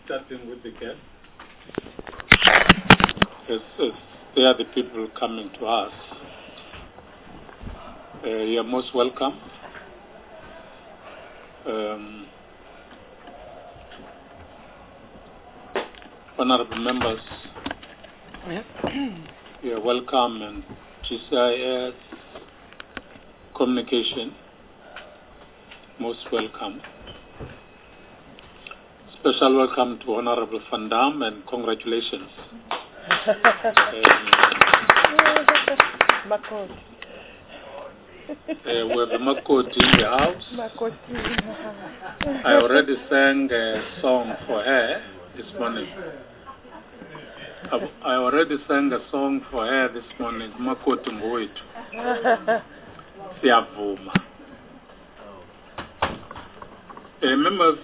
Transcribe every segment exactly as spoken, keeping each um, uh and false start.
starting with the guests. As, as they are the people coming to us, uh, you are most welcome. Um, honorable members, you are welcome, and G C I S Communication, most welcome. Special welcome to Honorable Van Dam, and congratulations. um, Makoti. Uh, we have the Makoti in the house. Makoti. I already sang a song for her this morning. I already sang a song for her this morning. Makoti Mbowetu. Siyavuma. Uh, members,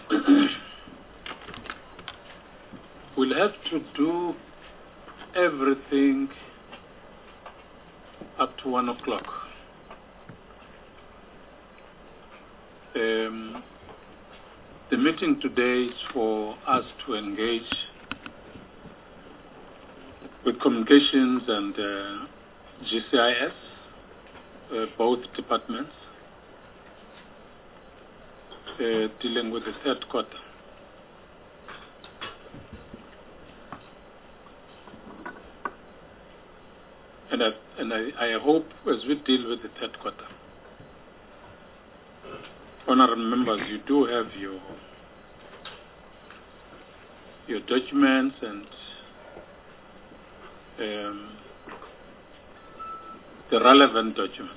we'll have to do everything up to one o'clock. Um, the meeting today is for us to engage with communications and uh, G C I S, uh, both departments, uh, dealing with the third quarter. And, I, and I, I hope as we deal with the third quarter, honorable members, you do have your your documents and um, the relevant documents.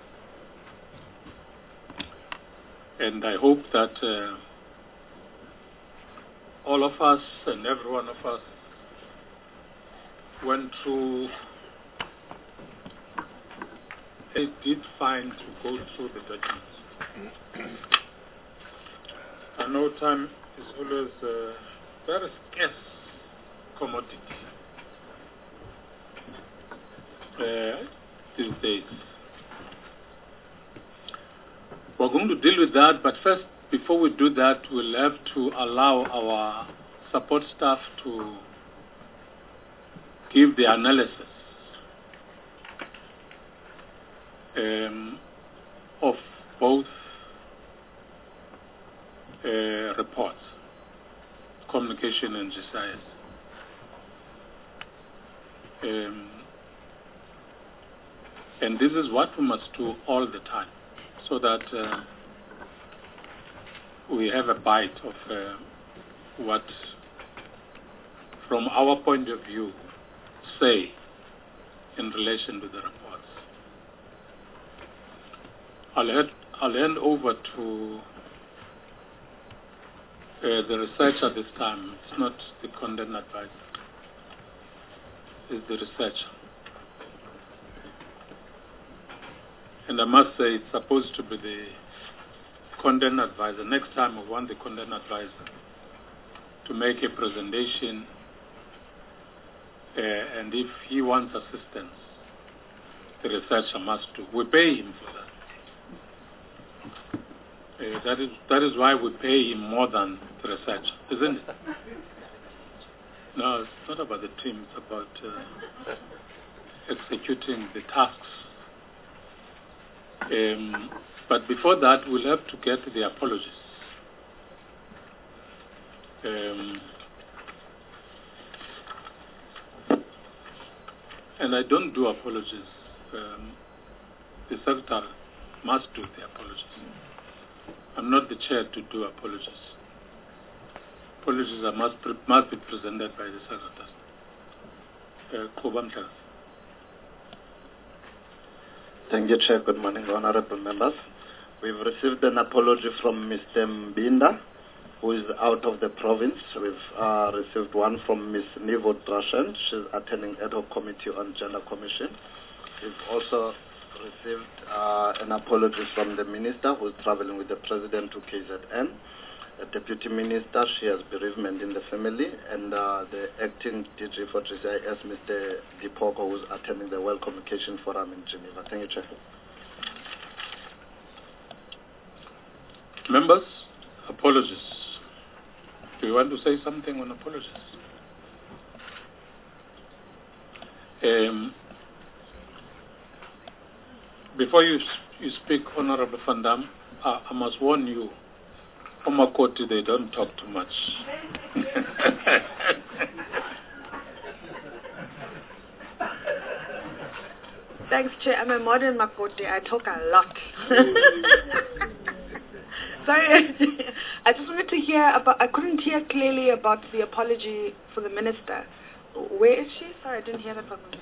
And I hope that uh, all of us and every one of us went through, they did fine to go through the documents. I know time is always a very scarce commodity uh, these days. We're going to deal with that, but first, before we do that, we'll have to allow our support staff to give the analysis um, of both uh, reports, communication and G C I S. Um, and this is what we must do all the time, so that uh, we have a bite of uh, what, from our point of view, say in relation to the reports. I'll hand, I'll hand over to uh, the researcher this time. It's not the content advisor. It's the researcher. And I must say, it's supposed to be the content advisor. Next time, we want the content advisor to make a presentation, uh, and if he wants assistance, the researcher must do. We pay him for that. Uh, that is that is why we pay him more than the researcher, isn't it? No, it's not about the team. It's about uh, executing the tasks. Um, but before that, we'll have to get the apologies. Um, and I don't do apologies. Um, the secretary must do the apologies. I'm not the chair to do apologies. Apologies are must, pre must be presented by the secretary. Uh, Thank you, Chair. Good morning, honorable members. We've received an apology from Mister Mbinda, who is out of the province. We've uh, received one from Miz Nivo Drashen. She's attending ad hoc committee on gender commission. We've also received uh, an apology from the minister, who's traveling with the president to K Z N. A deputy minister, she has bereavement in the family, and uh, the acting D G for G C I S, Mister Dipoko, who's attending the World Communication Forum in Geneva. Thank you, Chair. Members, apologies. do you want to say something on apologies? Um, before you you speak, Honorable Van Dam, I, I must warn you, Omakoti, they don't talk too much. Thanks, Chair. I'm a modern Makoti. I talk a lot. Sorry, I just wanted to hear about, I couldn't hear clearly about the apology for the minister. Where is she? Sorry, I didn't hear that properly.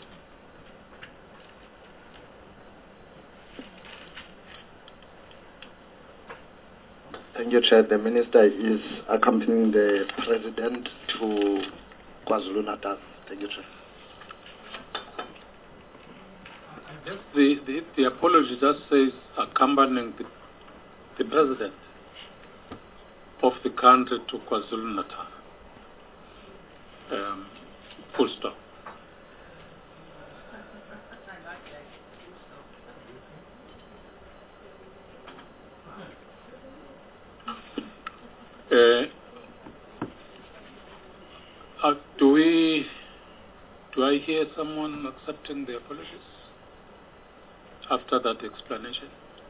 Thank you, Chair. The Minister is accompanying the President to KwaZulu-Natal. Thank you, Chair. The, the, the apology just says accompanying the, the President of the country to KwaZulu-Natal. Um, full stop. Uh, uh, do we, do I hear someone accepting the apologies after that explanation?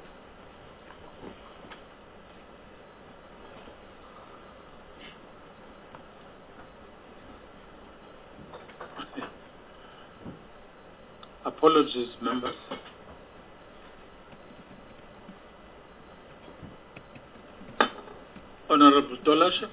Apologies, members. Honorable Dolashe.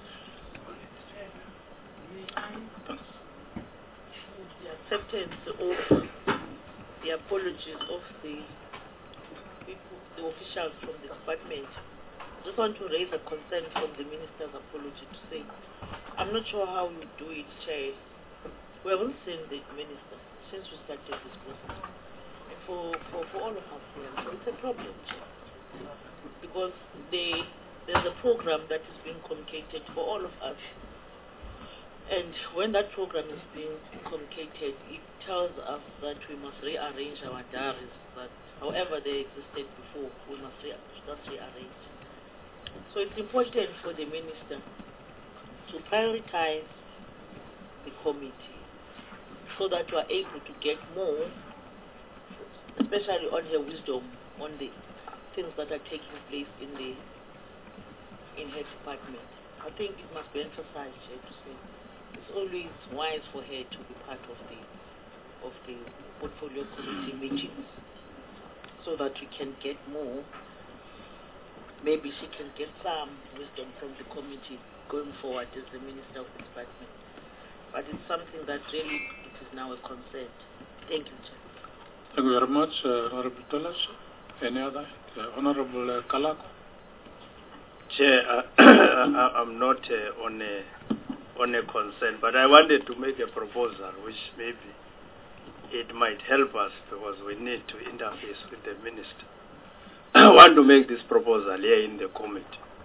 The acceptance of the apologies of the people, the officials from the department. I just want to raise a concern from the minister's apology to say, I'm not sure how we do it, Chair. We haven't seen the minister since we started this process. And for, for, for all of us here, it's a problem, Chair. Because they, there's a program that is being communicated for all of us. And when that program is being communicated, it tells us that we must rearrange our diaries, that however they existed before, we must re just rearrange. So it's important for the minister to prioritize the committee so that we are able to get more, especially on her wisdom, on the things that are taking place in the in her department. I think it must be emphasized here to say it's always wise for her to be part of the of the portfolio committee meetings so that we can get more. Maybe she can get some wisdom from the committee going forward as the Minister of the Department. But it's something that really it is now a concern. Thank you, Chair. Thank you very much, uh, Honorable Dolashe. Any other? Uh, Honorable uh, Kalako. Chair, uh, I'm not uh, on a on a concern, but I wanted to make a proposal which maybe it might help us because we need to interface with the minister. I want to make this proposal here in the committee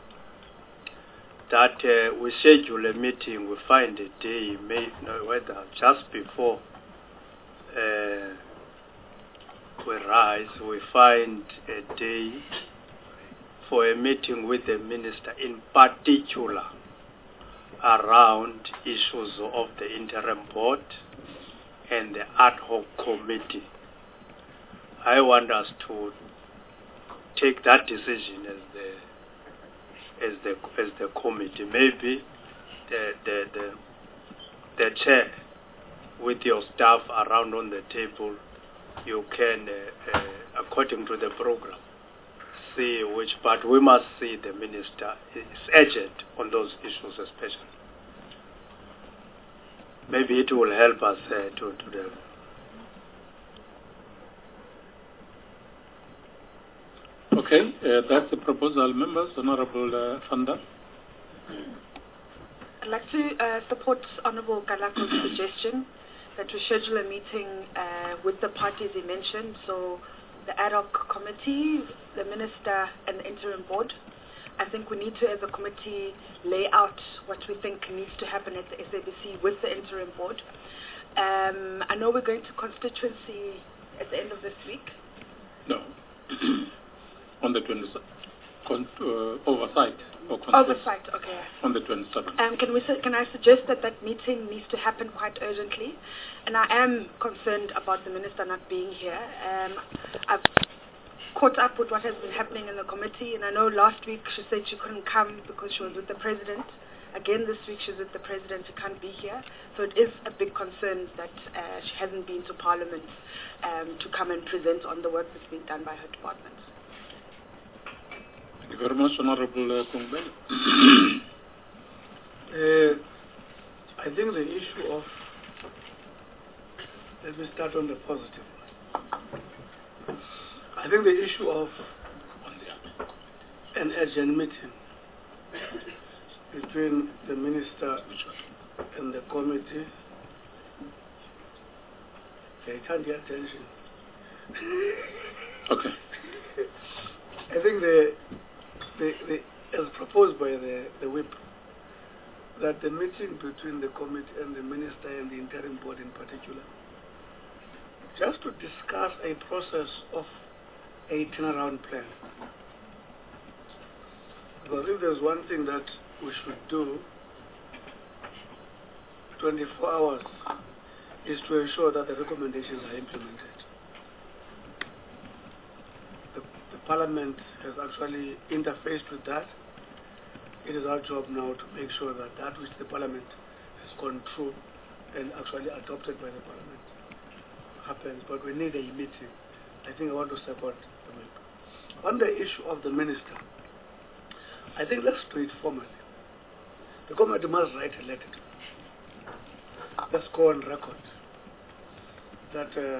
that uh, we schedule a meeting, we find a day, may, no, whether just before uh, we rise, we find a day for a meeting with the minister, in particular around issues of the interim board and the ad hoc committee. I want us to take that decision as the as the as the committee. Maybe the the the, the chair with your staff around on the table, you can uh, uh, according to the program see which part. We must see the minister is urgent on those issues especially. Maybe it will help us uh, to to the Okay, uh, that's the proposal. Members, Honorable uh, Van Dam. I'd like to uh, support Honorable Kalako's suggestion that we schedule a meeting uh, with the parties he mentioned, so the ad hoc committee, the minister, and the interim board. I think we need to, as a committee, lay out what we think needs to happen at the S A B C with the interim board. Um, I know we're going to constituency at the end of this week. No. On the twenty-second. con- uh, oversight or control Oversight, okay. on the twenty-seventh. Um, can we su- can I suggest that that meeting needs to happen quite urgently? And I am concerned about the minister not being here. Um, I've caught up with what has been happening in the committee, and I know last week she said she couldn't come because she was with the president. Again, this week she's with the president, she can't be here. So it is a big concern that uh, she hasn't been to Parliament um, to come and present on the work that's being done by her department. Thank you very much, Honorable uh, Kungbe. uh, I think the issue of, let me start on the positive. I think the issue of an urgent meeting between the minister and the committee, they can't get attention. Okay. I think the, the, the as proposed by the, the whip, that the meeting between the committee and the minister and the interim board in particular, just to discuss a process of a turnaround plan. Because if there's one thing that we should do twenty-four hours is to ensure that the recommendations are implemented. The, the Parliament has actually interfaced with that. It is our job now to make sure that that which the Parliament has gone through and actually adopted by the Parliament happens. But we need a meeting. I think I want to support the whip. On the issue of the minister, I think let's do it formally. The committee must write a letter. Let's go on record that uh,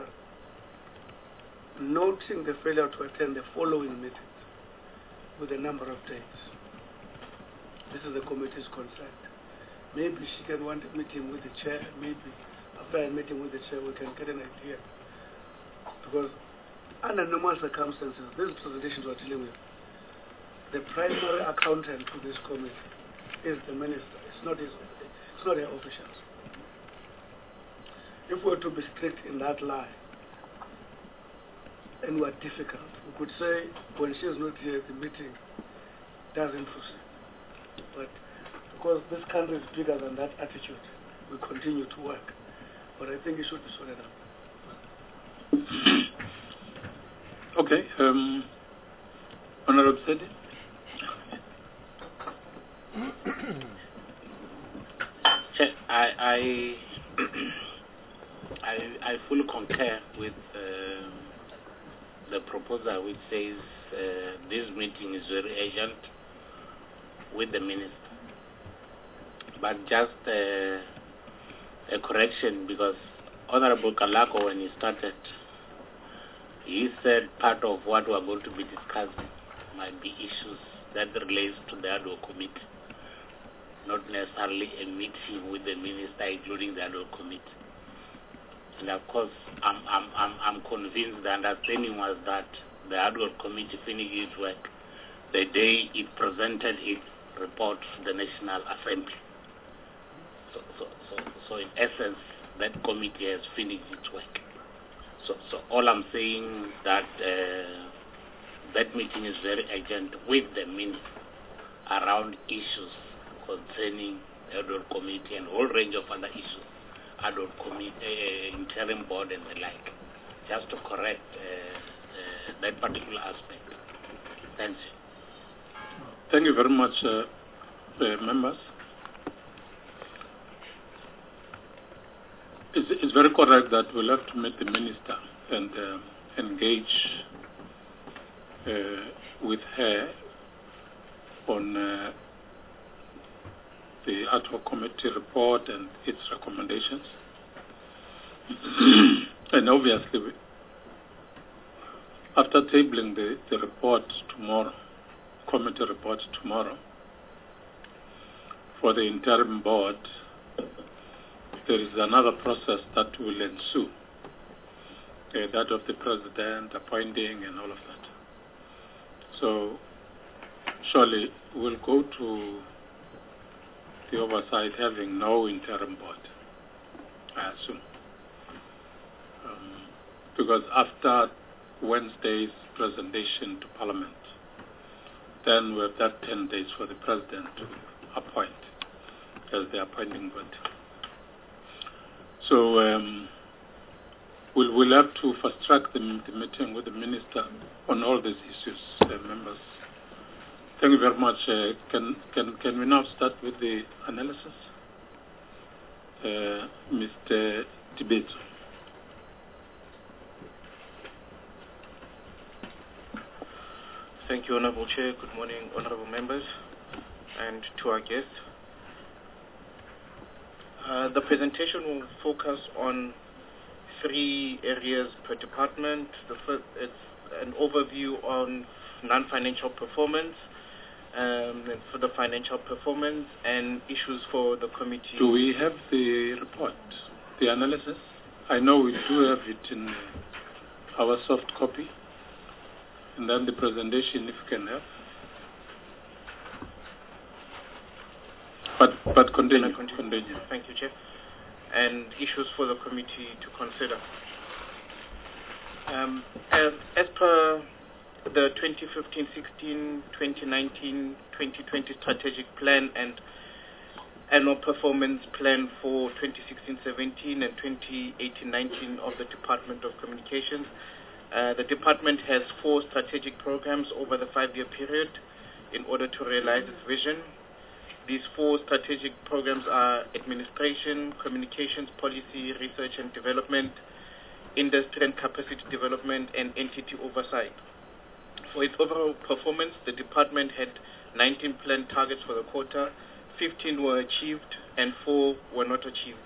noting the failure to attend the following meetings with a number of dates. This is the committee's concern. Maybe she can want a meeting with the chair. Maybe after a meeting with the chair, we can get an idea. Because under normal circumstances, these presentations we're dealing with, the primary accountant to this committee is the minister. It's not his. It's not their officials. If we were to be strict in that line, and we're difficult, we could say when she is not here, the meeting doesn't proceed. But because this country is bigger than that attitude, we continue to work. But I think it should be sorted out. Okay. Um, Honorable Sedi. I I I, I fully concur with uh, the proposal which says uh, this meeting is very urgent with the minister. But just uh, a correction, because Honorable Kalako, when he started, he said part of what we are going to be discussing might be issues that relates to the ad hoc committee, not necessarily a meeting with the minister, including the ad hoc committee. And of course, I'm, I'm, I'm, I'm convinced the understanding was that the ad hoc committee finished its work the day it presented its report to the National Assembly. So, so, so, so in essence, that committee has finished its work. So, so all I'm saying that uh, that meeting is very urgent with the minister around issues concerning the ad hoc committee and a whole range of other issues, ad hoc committee, uh, interim board and the like, just to correct uh, uh, that particular aspect. Thank you. Thank you very much, uh, uh, members. It's, it's very correct that we'll have to meet the minister and uh, engage uh, with her on uh, the ad hoc committee report and its recommendations. And obviously, we, after tabling the, the report tomorrow, committee report tomorrow, for the interim board, there is another process that will ensue, uh, that of the president appointing and all of that. So, surely we'll go to the oversight having no interim board, I assume. Um, because after Wednesday's presentation to Parliament, then we have that ten days for the president to appoint as the appointing body. So um, we'll, we'll have to fast-track the, the meeting with the minister on all these issues, uh, members. Thank you very much. Uh, can, can, can we now start with the analysis? Uh, Mister Tibeto. Thank you, Honorable Chair. Good morning, Honorable Members, and to our guests. Uh, the presentation will focus on three areas per department. The first, it's an overview on non-financial performance, um, and for the financial performance, and issues for the committee. Do we have the report, the analysis? I know we do have it in our soft copy. And then the presentation, if you can have. But but continue. continue. continue. Thank you, Chair. And issues for the committee to consider. Um, as, as per the twenty fifteen sixteen, twenty nineteen twenty twenty strategic plan and annual performance plan for twenty sixteen seventeen and twenty eighteen nineteen of the Department of Communications, Uh, the department has four strategic programs over the five-year period in order to realize its vision. These four strategic programs are administration, communications, policy, research and development, industry and capacity development, and entity oversight. For its overall performance, the department had nineteen planned targets for the quarter, fifteen were achieved, and four were not achieved.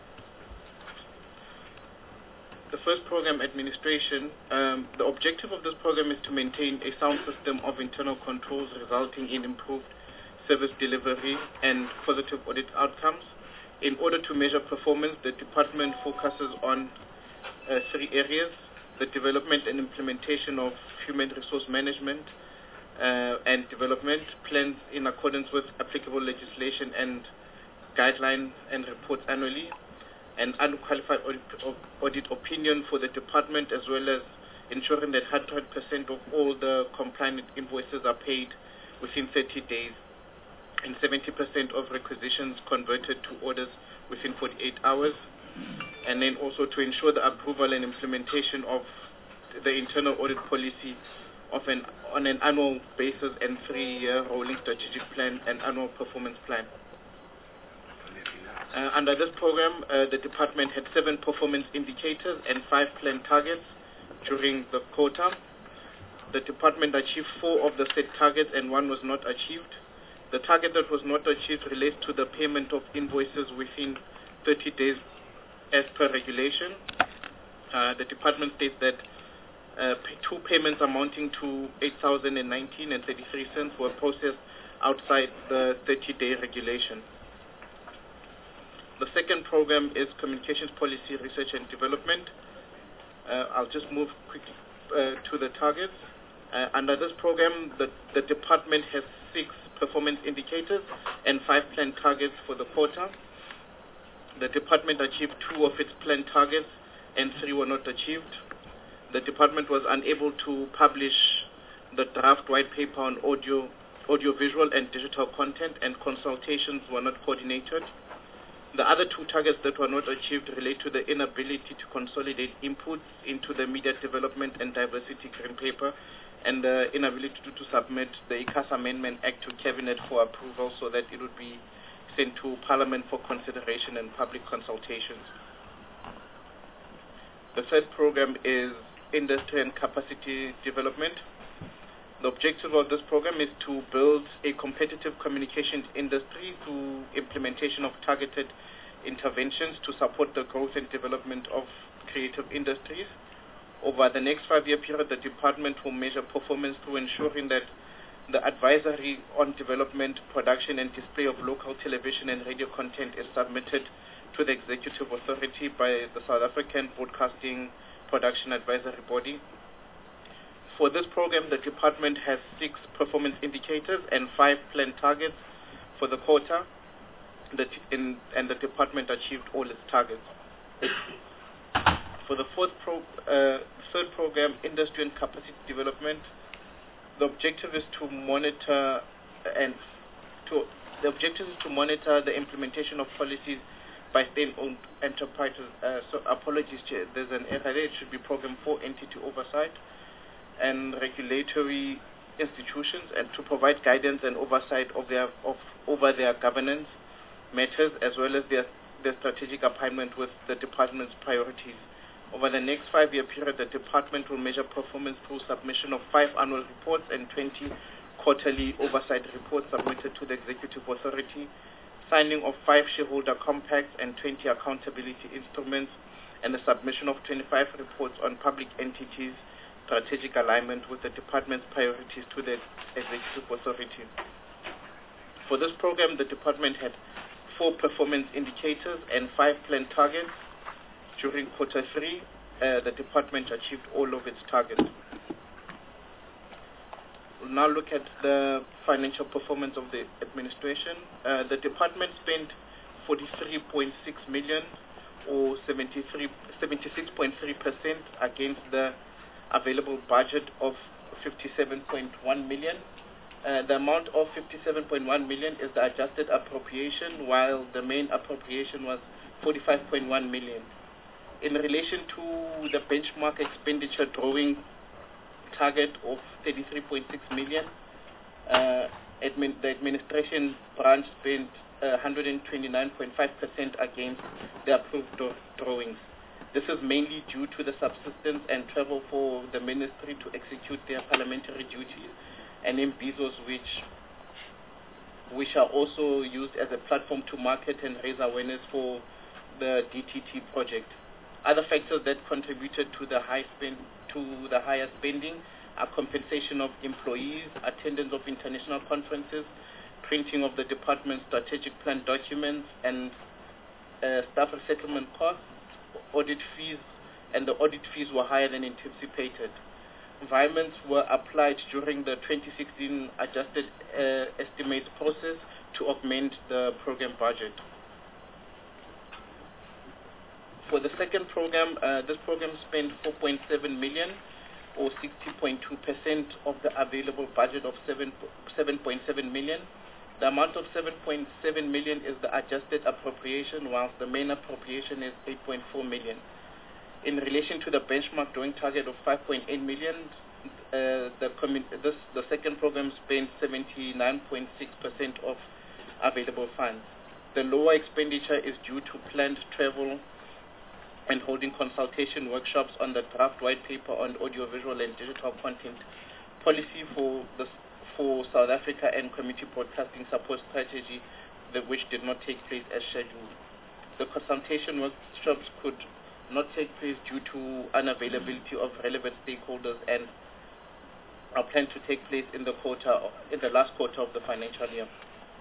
The first program, administration, um, the objective of this program is to maintain a sound system of internal controls resulting in improved service delivery and positive audit outcomes. In order to measure performance, the department focuses on uh, three areas: the development and implementation of human resource management uh, and development plans in accordance with applicable legislation and guidelines, and reports annually. An unqualified audit, audit opinion for the department, as well as ensuring that one hundred percent of all the compliant invoices are paid within thirty days and seventy percent of requisitions converted to orders within forty-eight hours. And then also to ensure the approval and implementation of the internal audit policy of an, on an annual basis and three-year rolling strategic plan and annual performance plan. Uh, under this program, uh, the department had seven performance indicators and five planned targets during the quarter. The department achieved four of the set targets and one was not achieved. The target that was not achieved relates to the payment of invoices within thirty days as per regulation. Uh, the department states that uh, two payments amounting to eight thousand nineteen and thirty-three cents were processed outside the thirty-day regulation. The second program is Communications Policy, Research and Development. Uh, I'll just move quickly uh, to the targets. Uh, under this program, the, the department has six performance indicators and five planned targets for the quarter. The department achieved two of its planned targets and three were not achieved. The department was unable to publish the draft white paper on audio, audiovisual and digital content, and consultations were not coordinated. The other two targets that were not achieved relate to the inability to consolidate inputs into the Media Development and Diversity Green Paper and the inability to, to submit the I C A S Amendment Act to Cabinet for approval so that it would be sent to Parliament for consideration and public consultations. The third program is Industry and Capacity Development. The objective of this program is to build a competitive communications industry through implementation of targeted interventions to support the growth and development of creative industries. Over the next five-year period, the department will measure performance through ensuring that the advisory on development, production and display of local television and radio content is submitted to the executive authority by the South African Broadcasting Production Advisory Body. For this program, the department has six performance indicators and five planned targets for the quarter, the in, and the department achieved all its targets. For the fourth pro, uh, third program, Industry and Capacity Development, the objective is to monitor and to the objective is to monitor the implementation of policies by state-owned enterprises. Uh, so apologies, Chair, there's an error there. It should be Program four, Entity Oversight and Regulatory Institutions, and to provide guidance and oversight of their of over their governance matters, as well as their their strategic alignment with the department's priorities. Over the next five-year period, the department will measure performance through submission of five annual reports and twenty quarterly oversight reports submitted to the executive authority, signing of five shareholder compacts and twenty accountability instruments, and the submission of twenty-five reports on public entities' strategic alignment with the department's priorities to the executive authority. For this program, the department had four performance indicators and five planned targets. During quarter three, uh, the department achieved all of its targets. We'll now look at the financial performance of the administration. Uh, the department spent forty-three point six million, or seventy-six point three percent, against the available budget of fifty-seven point one million. Uh, the amount of fifty-seven point one million is the adjusted appropriation, while the main appropriation was forty-five point one million. In relation to the benchmark expenditure drawing target of thirty-three point six million, uh, admin, the administration branch spent uh, one hundred twenty-nine point five percent against the approved draw drawings. This is mainly due to the subsistence and travel for the ministry to execute their parliamentary duties, and M B I Z Os, which which are also used as a platform to market and raise awareness for the D T T project. Other factors that contributed to the high spend to the higher spending are compensation of employees, attendance of international conferences, printing of the department's strategic plan documents, and uh, staff resettlement costs, audit fees, and the audit fees were higher than anticipated. Environments were applied during the twenty sixteen adjusted uh, estimates process to augment the program budget. For the second program, uh, this program spent four point seven million, or sixty point two percent of the available budget of seven point seven million. The amount of seven point seven million is the adjusted appropriation, whilst the main appropriation is eight point four million. In relation to the benchmark drawing target of five point eight million, uh, the, this, the second program spent seventy-nine point six percent of available funds. The lower expenditure is due to planned travel and holding consultation workshops on the draft white paper on audiovisual and digital content policy for, the, for South Africa and community broadcasting support strategy, the, which did not take place as scheduled. The consultation workshops could not take place due to unavailability of relevant stakeholders and are planned to take place in the quarter, in the last quarter of the financial year.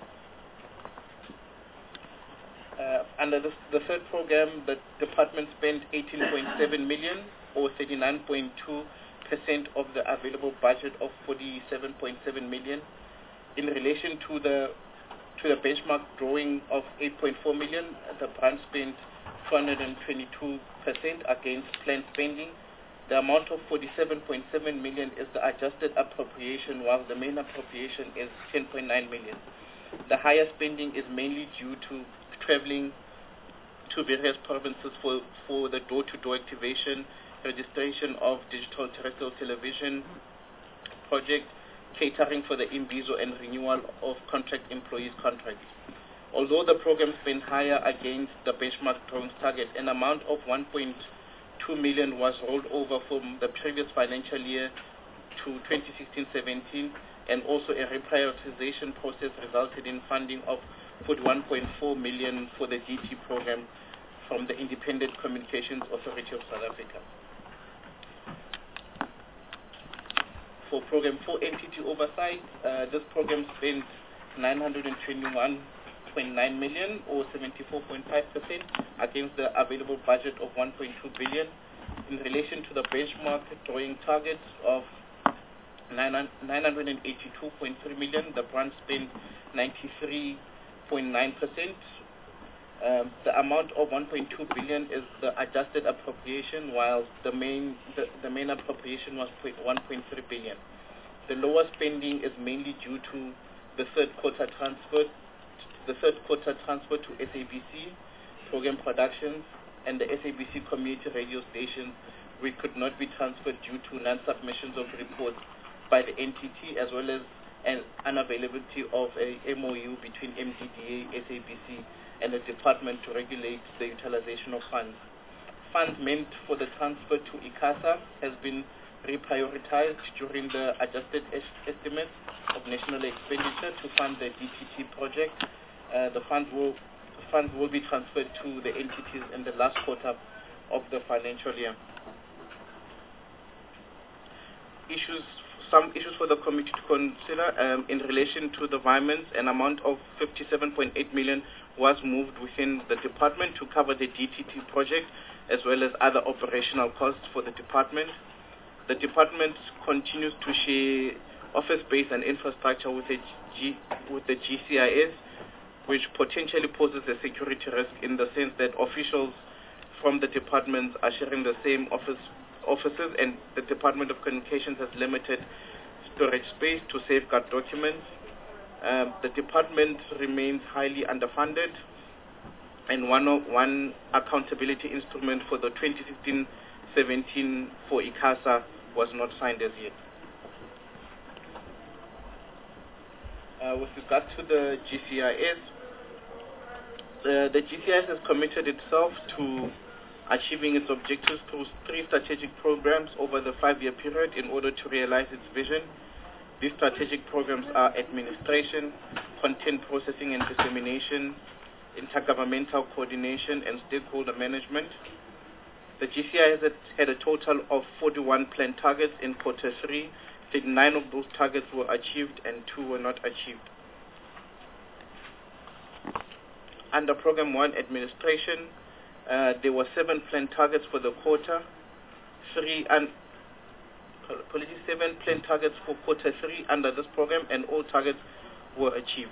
Uh, under the, the third program, the department spent eighteen point seven million, or thirty-nine point two percent of the available budget of forty-seven point seven million. In relation to the to the benchmark drawing of eight point four million, the branch spent two hundred twenty-two percent against planned spending. The amount of forty-seven point seven million is the adjusted appropriation, while the main appropriation is ten point nine million. The higher spending is mainly due to traveling to various provinces for, for the door-to-door activation, registration of digital terrestrial television project, catering for the M B I Z O, and renewal of contract employees' contracts. Although the program spent higher against the benchmark drawings target, an amount of one point two million was rolled over from the previous financial year to twenty sixteen seventeen, and also a reprioritization process resulted in funding of forty-one point four million for the D T program from the Independent Communications Authority of South Africa. For program four, Entity Oversight, uh, this program spent nine hundred twenty-one point nine million, or seventy-four point five percent, against the available budget of one point two billion. In relation to the benchmark drawing targets of nine hundred eighty-two point three million, the branch spent ninety-three point nine percent. Um, the amount of one point two billion is the adjusted appropriation, while the main the, the main appropriation was one point three billion. The lower spending is mainly due to the third quarter transfer, the third quarter transfer to S A B C program productions and the S A B C community radio stations, which could not be transferred due to non-submissions of reports by the N T T, as well as an unavailability of a M O U between M D D A, S A B C, and the department to regulate the utilization of funds. Funds meant for the transfer to ICASA has been reprioritized during the adjusted es- estimate of national expenditure to fund the D T T project. Uh, the funds will funds will be transferred to the entities in the last quarter of the financial year. Issues, some issues for the committee to consider um, in relation to the environment. An amount of fifty-seven point eight million was moved within the department to cover the D T T project, as well as other operational costs for the department. The department continues to share office space and infrastructure with the, G, with the G C I S, which potentially poses a security risk in the sense that officials from the departments are sharing the same office offices, and the Department of Communications has limited storage space to safeguard documents. Um, the department remains highly underfunded, and one, of, one accountability instrument for the twenty sixteen seventeen for ICASA was not signed as yet. Uh, with regard to the G C I S, the, the G C I S has committed itself to achieving its objectives through three strategic programs over the five-year period in order to realize its vision. These strategic programs are administration, content processing and dissemination, intergovernmental coordination, and stakeholder management. The G C I has had a total of forty-one planned targets in quarter three. Nine of those targets were achieved and two were not achieved. Under Program one, Administration, uh, there were seven planned targets for the quarter. Three and apologies, seven planned targets for quarter three under this program, and all targets were achieved.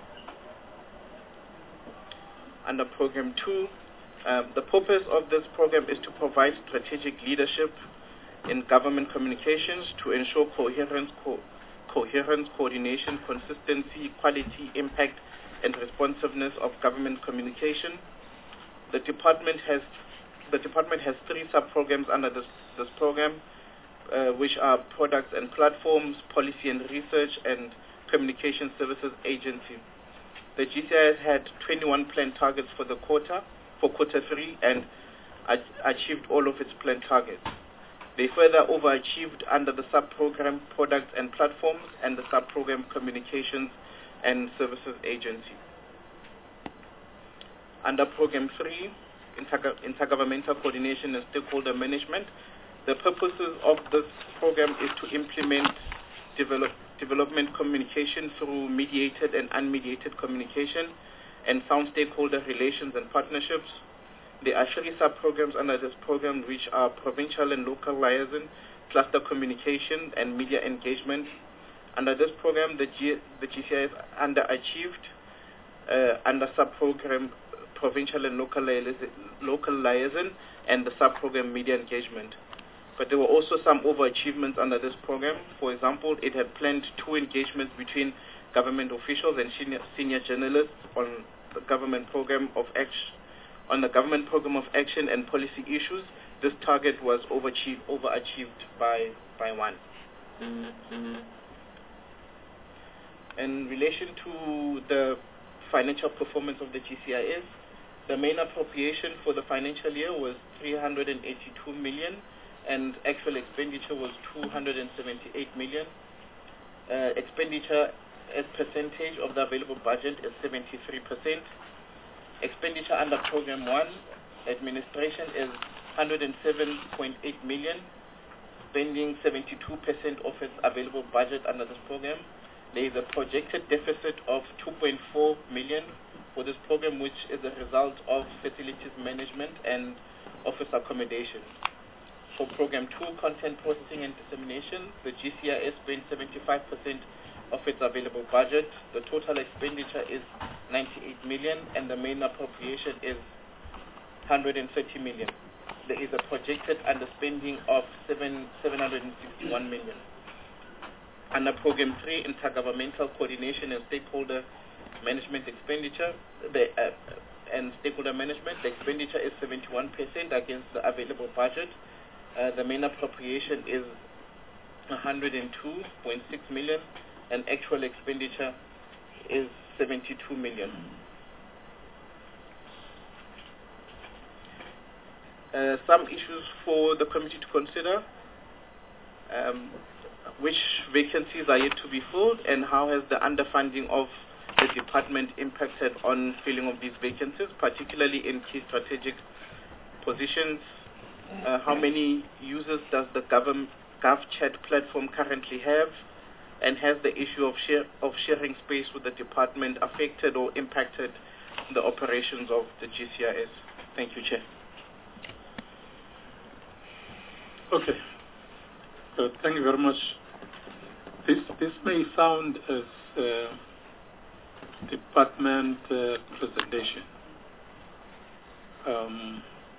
Under Program two, um, the purpose of this program is to provide strategic leadership in government communications to ensure coherence, co- coherence, coordination, consistency, quality, impact, and responsiveness of government communication. The department has the department has three sub-programs under this this program, uh, which are products and platforms, policy and research, and communication services agency. The G C I has had twenty-one planned targets for the quarter, for quarter three, and a- achieved all of its planned targets. They further overachieved under the sub-program Products and Platforms and the sub-program Communications and Services Agency. Under Program three, Intergo- Intergovernmental Coordination and Stakeholder Management, the purposes of this program is to implement develop, development communication through mediated and unmediated communication and sound stakeholder relations and partnerships. There are three sub-programs under this program, which are provincial and local liaison, cluster communication, and media engagement. Under this program, the, G- the G C I is underachieved uh, under sub-program provincial and local liaison, local liaison and the sub-program media engagement. But there were also some overachievements under this program. For example, it had planned two engagements between government officials and senior, senior journalists on the government program of action. On the government program of action and policy issues. This target was overachieved, overachieved by, by one. Mm-hmm. In relation to the financial performance of the G C I S, the main appropriation for the financial year was three hundred eighty-two million, and actual expenditure was two hundred seventy-eight million. Uh, expenditure as percentage of the available budget is seventy-three percent. Expenditure under Program one, Administration, is one hundred seven point eight million, spending seventy-two percent of its available budget under this program. There is a projected deficit of two point four million for this program, which is a result of facilities management and office accommodation. For Program two, Content Processing and Dissemination, the G C I S spent seventy-five percent of its available budget. The total expenditure is ninety-eight million, and the main appropriation is one hundred thirty million. There is a projected underspending of seven, 761 million. Under Program three, Intergovernmental Coordination and Stakeholder Management Expenditure, the, uh, and Stakeholder Management, the expenditure is seventy-one percent against the available budget. Uh, the main appropriation is one hundred two point six million, and actual expenditure is seventy-two million. Uh, some issues for the committee to consider. Um, which vacancies are yet to be filled, and how has the underfunding of the department impacted on filling of these vacancies, particularly in key strategic positions? Uh, how many users does the Gov- GovChat platform currently have? And has the issue of, share, of sharing space with the department affected or impacted the operations of the G C I S? Thank you, Chair. Okay. Uh, thank you very much. This this may sound as uh, department uh, presentation, um,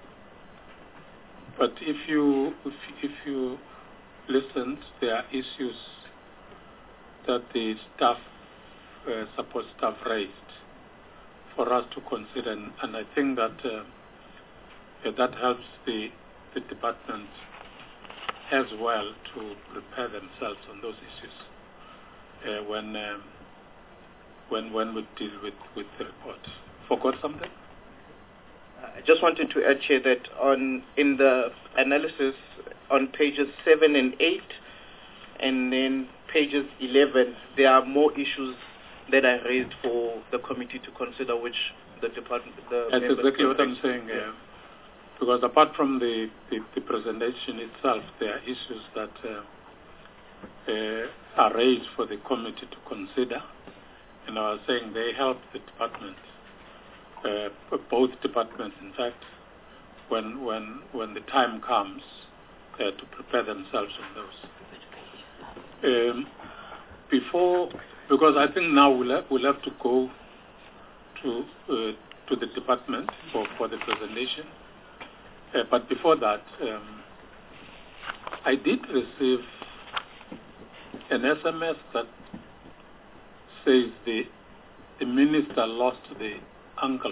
but if you if, if you listened, there are issues that the staff uh, support staff raised for us to consider, and, and I think that uh, uh, that helps the the department as well to prepare themselves on those issues uh, when um, when when we deal with, with the report. Forgot something? I just wanted to add, Chair, that on in the analysis on pages seven and eight, and then pages eleven, there are more issues that are raised for the committee to consider, which the department, the That's members exactly what can I'm saying. Uh, Because apart from the, the, the presentation itself, there are issues that uh, uh, are raised for the committee to consider. And I was saying they help the department, uh, both departments, in fact, when when when the time comes uh, to prepare themselves on those. Um, before, because I think now we'll have, we'll have to go to uh, to the department for, for the presentation. Uh, but before that, um, I did receive an S M S that says the, the minister lost the uncle.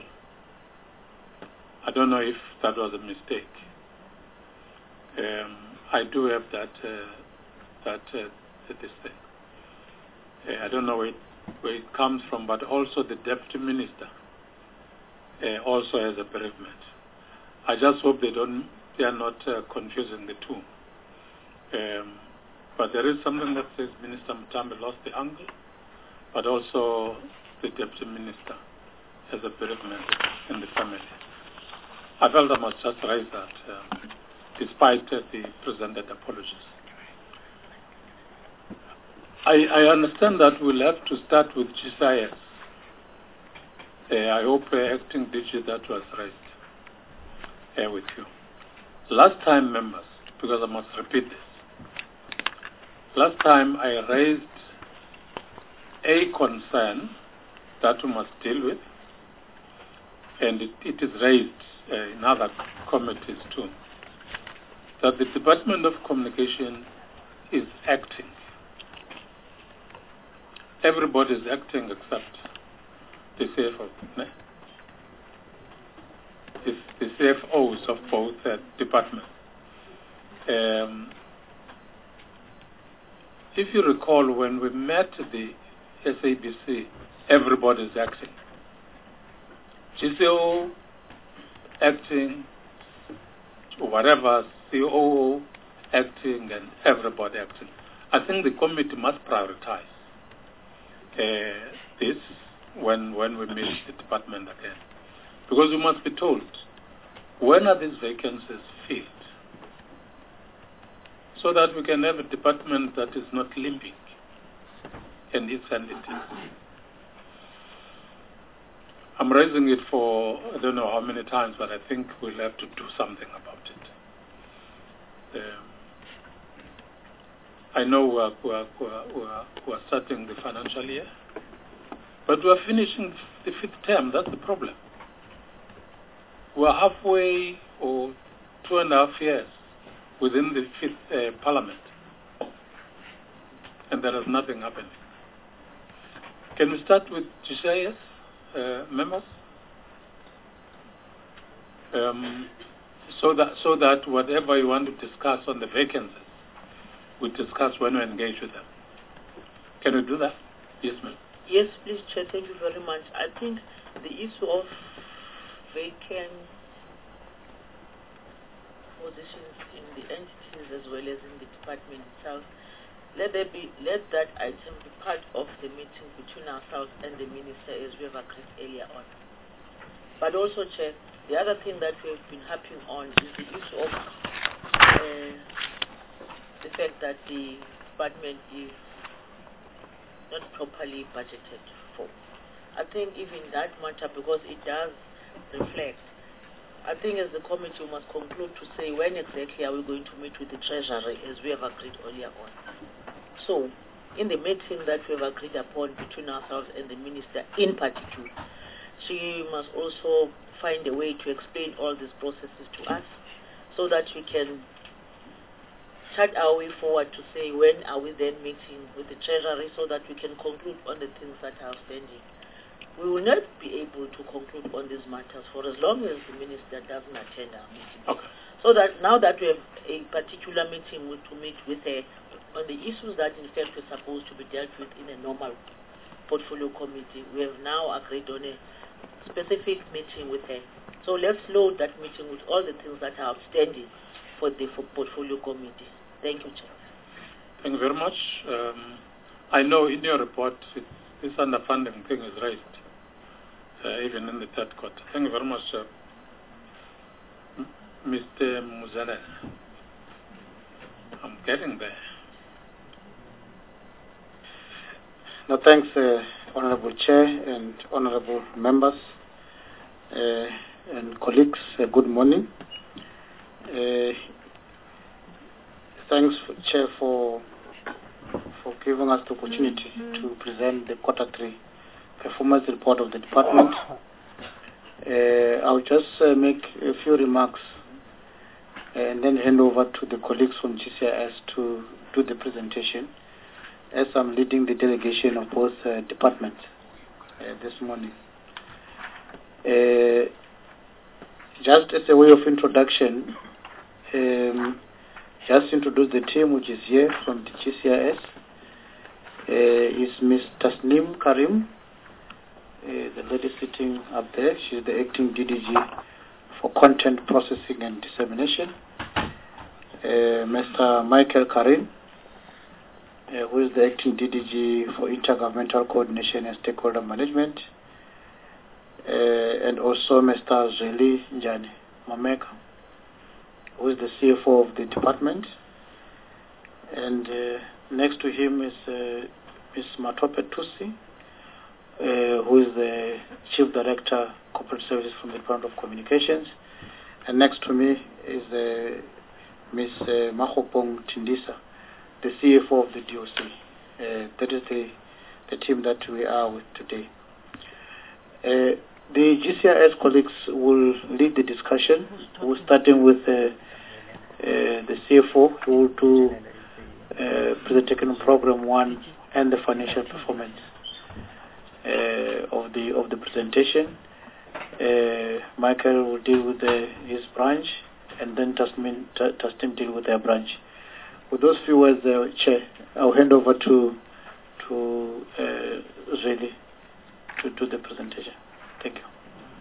I don't know if that was a mistake. Um, I do have that uh, that uh, this thing. Uh, I don't know where it, where it comes from, but also the deputy minister uh, also has a bereavement. I just hope they don't, they are not uh, confusing the two. Um, but there is something that says Minister Mutambe lost the uncle, but also the deputy minister has a bereavement in the family. I felt I must just raise that, um, despite uh, the presented apologies. I, I understand that we'll have to start with G C I S. Uh, I hope uh, Acting D G that was raised. Here with you. Last time, members, because I must repeat this, last time I raised a concern that we must deal with, and it, it is raised uh, in other committees too, that the Department of Communication is acting. Everybody is acting except the C F O. Ne? The, the C F Os of both uh, departments. Um, if you recall, when we met the S A B C, everybody is acting. G C O acting, whatever, C O O acting, and everybody acting. I think the committee must prioritize uh, this when, when we meet the department again. Because we must be told, when are these vacancies filled? So that we can have a department that is not limping and its entities. I'm raising it for, I don't know how many times, but I think we'll have to do something about it. Um, I know we are, we, are, we, are, we, are, we are starting the financial year, but we are finishing the fifth term. That's the problem. We are halfway or two and a half years within the fifth uh, parliament. and there is nothing happening. Can we start with G C I S uh, members? Um, so that so that whatever you want to discuss on the vacancies, we discuss when we engage with them. Can we do that? Yes, ma'am. Yes, please, Chair. Thank you very much. I think the issue of vacant positions in the entities as well as in the department itself, let there be let that item be part of the meeting between ourselves and the minister as we have agreed earlier on. But also, Chair, the other thing that we have been harping on is the issue of uh, the fact that the department is not properly budgeted for. I think even that matter, because it does reflect, I think as the committee we must conclude to say when exactly are we going to meet with the Treasury as we have agreed earlier on. So, in the meeting that we have agreed upon between ourselves and the Minister in particular, she must also find a way to explain all these processes to us so that we can chart our way forward to say when are we then meeting with the Treasury so that we can conclude on the things that are outstanding. We will not be able to conclude on these matters for as long as the Minister doesn't attend our meeting. Okay. So that now that we have a particular meeting with, to meet with her on the issues that in fact were supposed to be dealt with in a normal portfolio committee, we have now agreed on a specific meeting with her. So let's load that meeting with all the things that are outstanding for the for portfolio committee. Thank you, Chair. Thank you very much. Um, I know in your report it, this underfunding thing is raised, uh, even in the third quarter. Thank you very much, uh, Mister Muzele. I'm getting there. No, thanks, uh, Honorable Chair and Honorable members uh, and colleagues. Uh, good morning. Uh, thanks, for, Chair, for for giving us the opportunity mm-hmm. to present the quarter three performance report of the department. Uh, I'll just uh, make a few remarks and then hand over to the colleagues from G C I S to do the presentation, as I'm leading the delegation of both uh, departments uh, this morning. Uh, just as a way of introduction, um, just introduce the team which is here from the G C I S. Uh, is Miz Tasneem Karim, uh, the lady sitting up there. She's the acting D D G for content processing and dissemination. Uh, Mister Michael Karim, Uh, who is the acting D D G for intergovernmental coordination and stakeholder management, uh, and also Mister Zweli Njani Mameka, who is the C F O of the department, and uh, next to him is uh, Miz Matope Tusi, uh, who is the Chief Director Corporate Services from the Department of Communications, and next to me is uh, Miz Uh, Mahopong Tindisa, the C F O of the D O C. Uh, that is the, the team that we are with today. Uh, the G C I S colleagues will lead the discussion. We're starting with uh, uh, the C F O, who will do uh, presentation on program one and the financial performance uh, of the of the presentation. Uh, Michael will deal with the, his branch, and then Tasneem Tasneem deal with their branch. With those few words, uh, Chair, I'll hand over to to uh, Zweli to do the presentation. Thank you.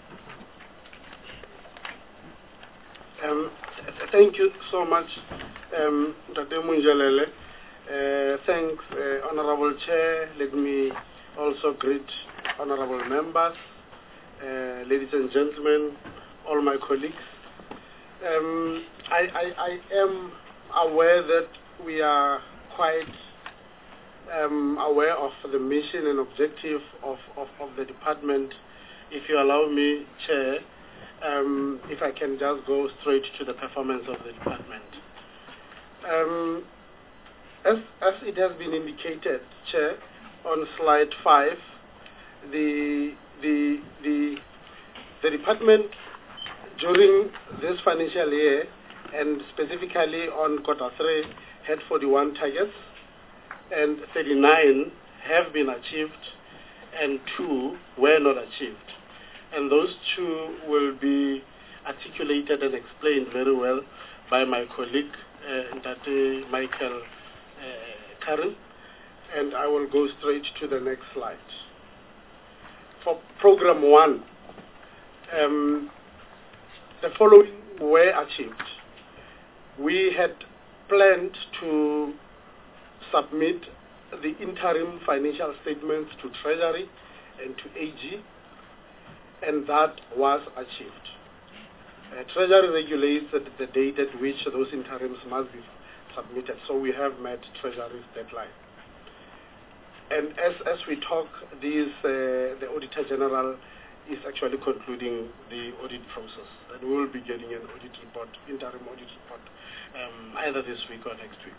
Um, th thank you so much, um, Doctor Munjalele. Uh, thanks, uh, Honorable Chair. Let me also greet honorable members, uh, ladies and gentlemen, all my colleagues. Um, I, I, I am aware that we are quite um, aware of the mission and objective of, of, of the department. If you allow me, Chair, um, if I can just go straight to the performance of the department. Um, as, as it has been indicated, Chair, on slide five, the, the, the, the department during this financial year, and specifically on quarter three, had forty-one targets. and thirty-nine have been achieved, and two were not achieved. And those two will be articulated and explained very well by my colleague, uh, Ntate Michael uh, Karen, and I will go straight to the next slide. For program one, um, the following were achieved. We had planned to submit the interim financial statements to Treasury and to A G, and that was achieved. Uh, Treasury regulates the, the date at which those interims must be submitted, so we have met Treasury's deadline. And as, as we talk, these, uh, the Auditor General is actually concluding the audit process, and we will be getting an audit report, interim audit report, um, either this week or next week.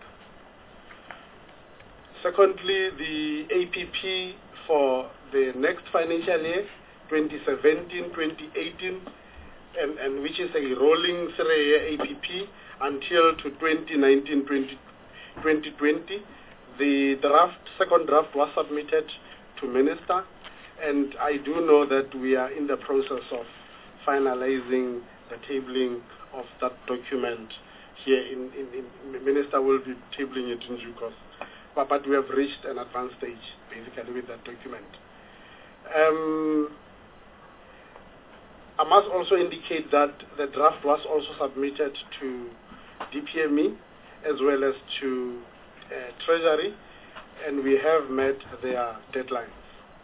Secondly, the A P P for the next financial year, twenty seventeen twenty eighteen, and, and which is a rolling three-year A P P until to twenty nineteen twenty twenty. The draft, second draft was submitted to Minister, and I do know that we are in the process of finalizing the tabling of that document here. In, in, in Minister will be tabling it in due course, but, but we have reached an advanced stage basically with that document. Um, I must also indicate that the draft was also submitted to D P M E as well as to uh, Treasury, and we have met their deadlines.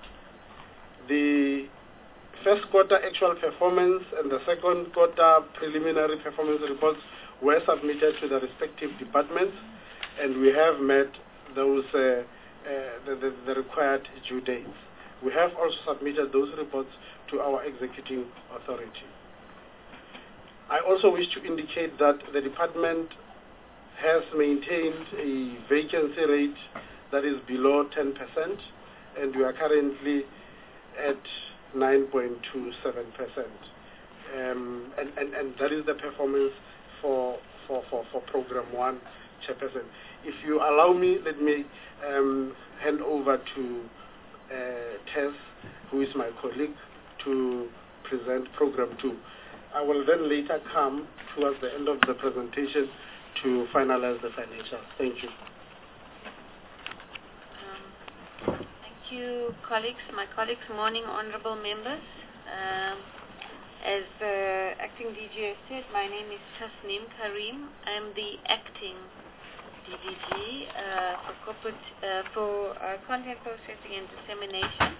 The first quarter actual performance and the second quarter preliminary performance reports were submitted to the respective departments, and we have met those uh, uh, the, the, the required due dates. We have also submitted those reports to our executing authority. I also wish to indicate that the department has maintained a vacancy rate that is below ten percent, and we are currently at nine point two seven percent. Um, and, and, and that is the performance for, for, for, for Program one, Chairperson. If you allow me, let me um, hand over to uh, Tess, who is my colleague, to present Program two. I will then later come towards the end of the presentation to finalize the financials. Thank you. Um, thank you, colleagues. My colleagues, morning, honourable members. Um, as uh, acting D G has said, my name is Tasneem Karim. I'm the acting D D G uh, for corporate uh, for uh, content processing and dissemination.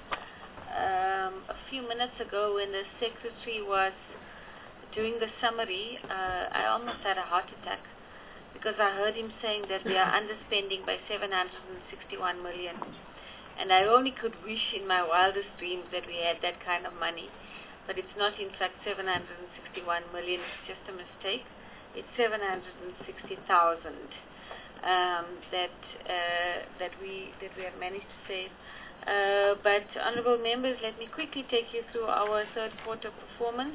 Um, a few minutes ago, when the secretary was doing the summary, uh, I almost had a heart attack, because I heard him saying that we are underspending by seven hundred sixty-one million. And I only could wish in my wildest dreams that we had that kind of money. But it's not in fact seven hundred sixty-one million, it's just a mistake. It's seven hundred sixty thousand um, that, uh, that, we, that we have managed to save. Uh, but honourable members, let me quickly take you through our third quarter performance.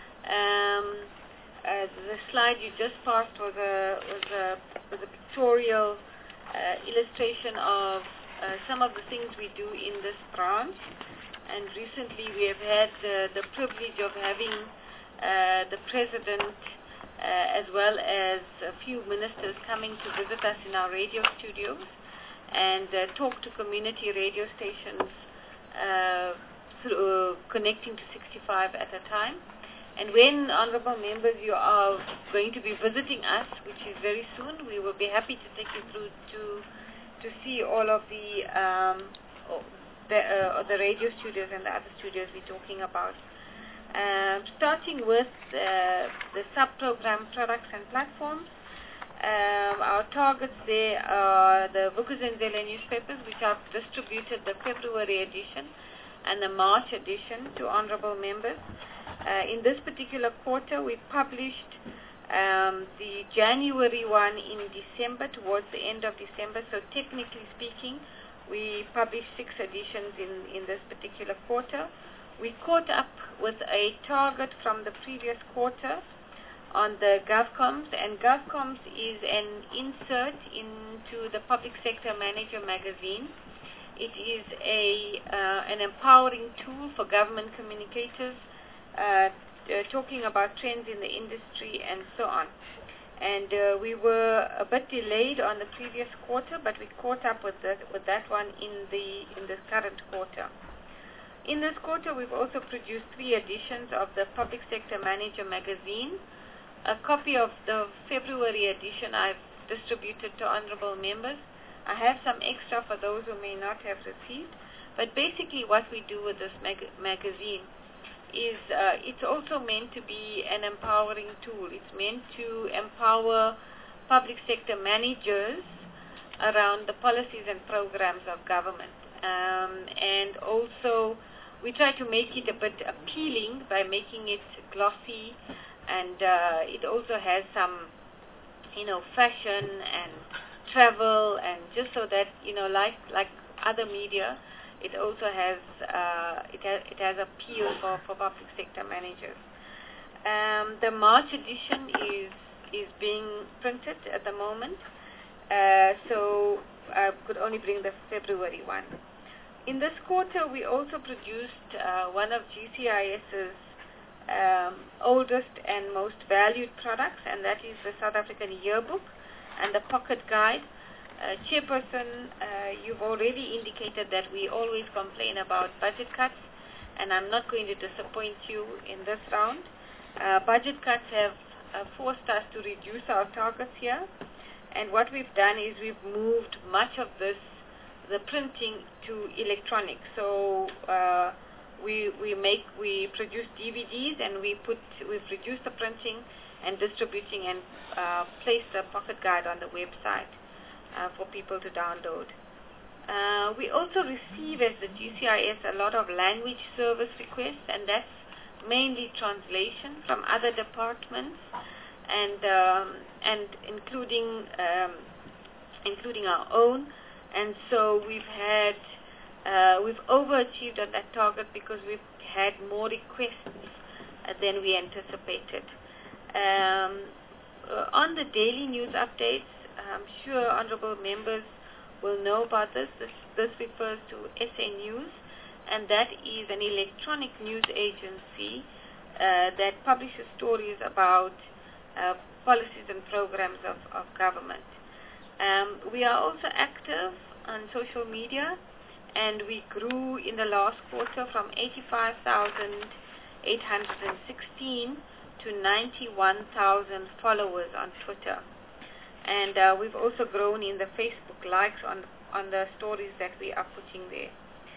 Um, Uh, the slide you just passed was a, was a, was a pictorial uh, illustration of uh, some of the things we do in this branch. And recently we have had the, the privilege of having uh, the President uh, as well as a few ministers coming to visit us in our radio studios and uh, talk to community radio stations uh, through, uh, connecting to sixty-five at a time. And when, honourable members, you are going to be visiting us, which is very soon, we will be happy to take you through to to see all of the um, the, uh, the radio studios and the other studios we're talking about. Uh, starting with uh, the sub-program products and platforms, um, our targets there are the Vukuzenzele newspapers, which have distributed the February edition and the March edition to honourable members. Uh, in this particular quarter, we published um, the January one in December, towards the end of December. So technically speaking, we published six editions in, in this particular quarter. We caught up with a target from the previous quarter on the GovComs, and GovComs is an insert into the Public Sector Manager magazine. It is a uh, an empowering tool for government communicators, uh, uh, talking about trends in the industry and so on. And uh, we were a bit delayed on the previous quarter, but we caught up with that with that one in the in the current quarter. In this quarter, we've also produced three editions of the Public Sector Manager magazine. A copy of the February edition I've distributed to honorable members. I have some extra for those who may not have received. But basically what we do with this mag magazine is uh, it's also meant to be an empowering tool. It's meant to empower public sector managers around the policies and programs of government. Um, and also we try to make it a bit appealing by making it glossy, and uh, it also has some, you know, fashion and travel, and just so that, you know, like like other media, it also has uh, it has it has appeal for, for public sector managers. Um, the March edition is is being printed at the moment, uh, so I could only bring the February one. In this quarter, we also produced uh, one of G C I S's um, oldest and most valued products, and that is the South African Yearbook and the Pocket Guide. Uh, Chairperson, uh, you've already indicated that we always complain about budget cuts, and I'm not going to disappoint you in this round. Uh, budget cuts have uh, forced us to reduce our targets here, and what we've done is we've moved much of this, the printing, to electronic. So uh, we we make we produce D V Ds, and we put we've reduced the printing and distributing, and uh, place the Pocket Guide on the website uh, for people to download. Uh, we also receive, as the G C I S, a lot of language service requests, and that's mainly translation from other departments, and um, and including um, including our own. And so we've had uh, we've overachieved on that target because we've had more requests uh, than we anticipated. Um, uh, on the daily news updates, I'm sure honorable members will know about this. This, this refers to S A News, and that is an electronic news agency uh, that publishes stories about uh, policies and programs of, of government. Um, we are also active on social media, and we grew in the last quarter from eighty-five thousand eight hundred sixteen to ninety-one thousand followers on Twitter. And uh, we've also grown in the Facebook likes on, on the stories that we are putting there.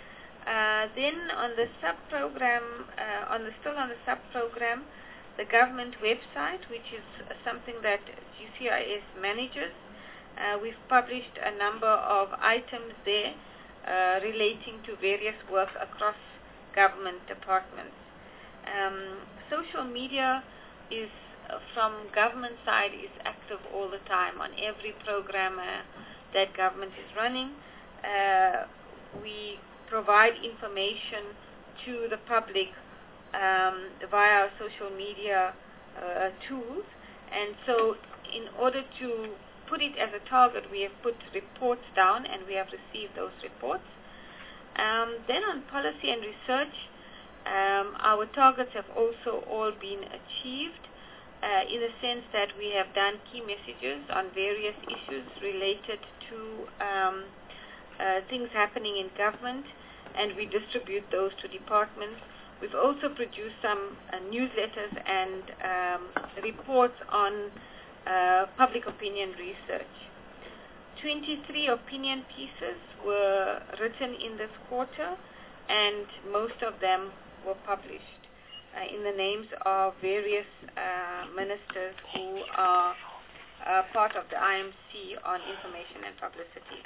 Uh, then on the sub-program, uh, on the, still on the sub-program, the government website, which is uh, something that G C I S manages, uh, we've published a number of items there uh, relating to various work across government departments. Um, social media is, uh, from government side, is active all the time on every program uh, that government is running. Uh, we provide information to the public um, via our social media uh, tools, and so in order to put it as a target, we have put reports down, and we have received those reports. Um, then on policy and research, um, our targets have also all been achieved uh, in the sense that we have done key messages on various issues related to um, uh, things happening in government, and we distribute those to departments. We've also produced some uh, newsletters and um, reports on uh, public opinion research. twenty-three opinion pieces were written in this quarter, and most of them were published uh, in the names of various uh, ministers who are uh, part of the I M C on information and publicity.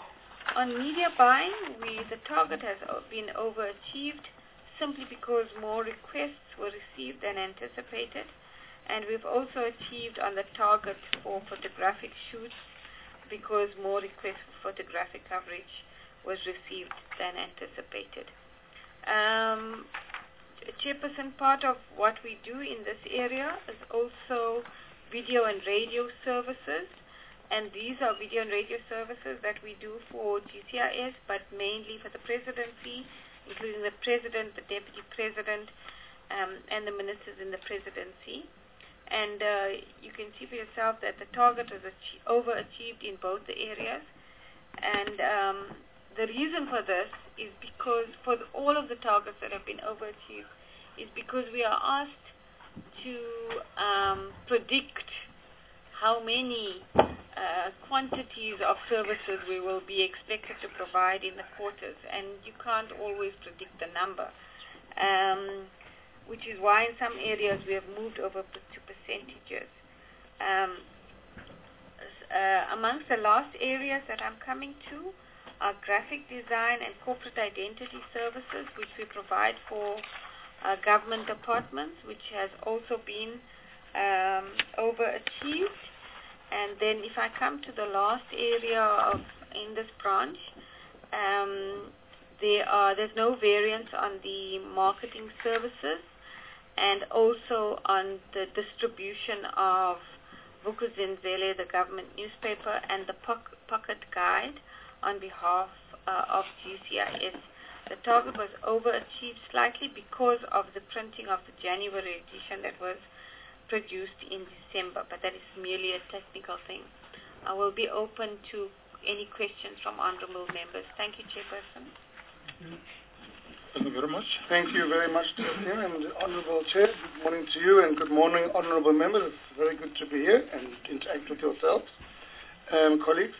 On media buying, we, the target has been overachieved simply because more requests were received than anticipated, and we've also achieved on the target for photographic shoots because more requests for photographic coverage was received than anticipated. Um, Chairperson, part of what we do in this area is also video and radio services, and these are video and radio services that we do for G C I S, but mainly for the presidency, including the president, the deputy president, um, and the ministers in the presidency. And uh, you can see for yourself that the target was achi- overachieved in both the areas. And um, the reason for this is because for the, all of the targets that have been overachieved is because we are asked to um, predict how many uh, quantities of services we will be expected to provide in the quarters, and you can't always predict the number. Um, which is why in some areas we have moved over to percentages. Um, uh, amongst the last areas that I'm coming to are graphic design and corporate identity services, which we provide for uh, government departments, which has also been um, overachieved. And then if I come to the last area of in this branch, um, there are there's no variance on the marketing services, and also on the distribution of Vukuzenzele, the government newspaper, and the pocket guide on behalf uh, of G C I S. The target was overachieved slightly because of the printing of the January edition that was produced in December, but that is merely a technical thing. I will be open to any questions from honorable members. Thank you, Chairperson. Mm-hmm. Thank you very much. Thank you very much, Tim, and Honourable Chair. Good morning to you, and good morning, Honourable members. It's very good to be here and interact with yourselves, um, colleagues.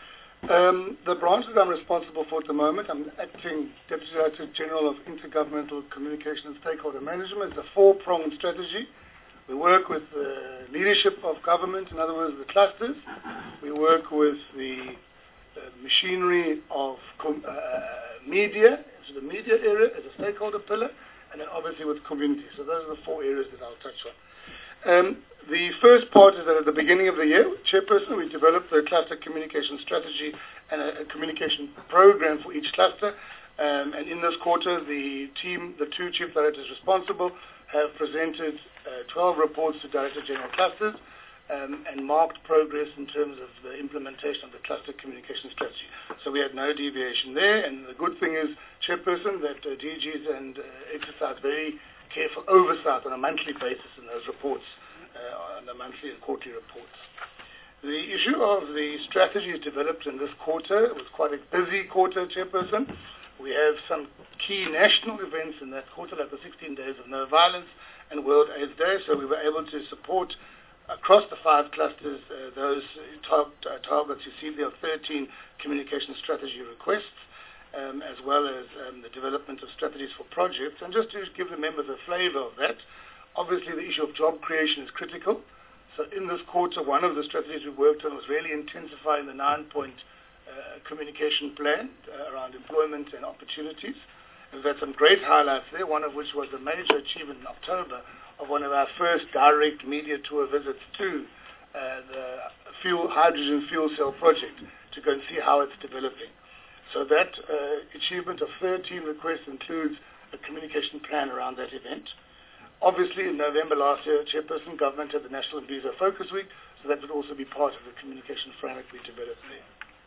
Um, the branch that I'm responsible for at the moment, I'm acting Deputy Director General of Intergovernmental Communication and Stakeholder Management. It's a four-pronged strategy. We work with the leadership of government, in other words, the clusters. We work with the, the machinery of com- uh, media, so the media area as a stakeholder pillar, and then obviously with community. So those are the four areas that I'll touch on. Um, the first part is that at the beginning of the year, Chairperson, we developed a cluster communication strategy and a, a communication program for each cluster. Um, and in this quarter, the team, the two chief directors responsible, have presented uh, twelve reports to Director General Clusters um, and marked progress in terms of the implementation of the cluster communication strategy. So we had no deviation there, and the good thing is, Chairperson, that uh, D Gs and uh, exercise very careful oversight on a monthly basis in those reports, uh, on the monthly and quarterly reports. The issue of the strategies developed in this quarter, it was quite a busy quarter, Chairperson. We have some key national events in that quarter, like the sixteen days of no violence and World AIDS Day, so we were able to support across the five clusters uh, those tar- uh, targets. You see there are thirteen communication strategy requests, um, as well as um, the development of strategies for projects. And just to give the members a flavor of that, obviously the issue of job creation is critical. So in this quarter, one of the strategies we worked on was really intensifying the nine-point uh, communication plan uh, around employment and opportunities. We've had some great highlights there, one of which was a major achievement in October of one of our first direct media tour visits to uh, the fuel, hydrogen fuel cell project to go and see how it's developing. So that uh, achievement of thirteen requests includes a communication plan around that event. Obviously, in November last year, Chairperson, government had the National Visa Focus Week, so that would also be part of the communication framework we developed there.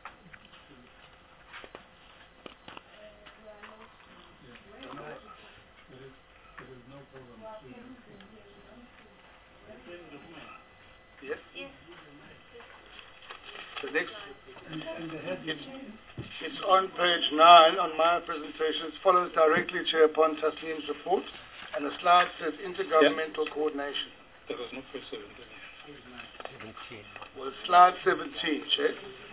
Yes? Yes. The next, it's, it's on page nine on my presentation. It follows directly, Chair, upon Tasneem's report, and the slide says intergovernmental yeah. coordination. There was no page seventeen. Well, slide seventeen, Chair.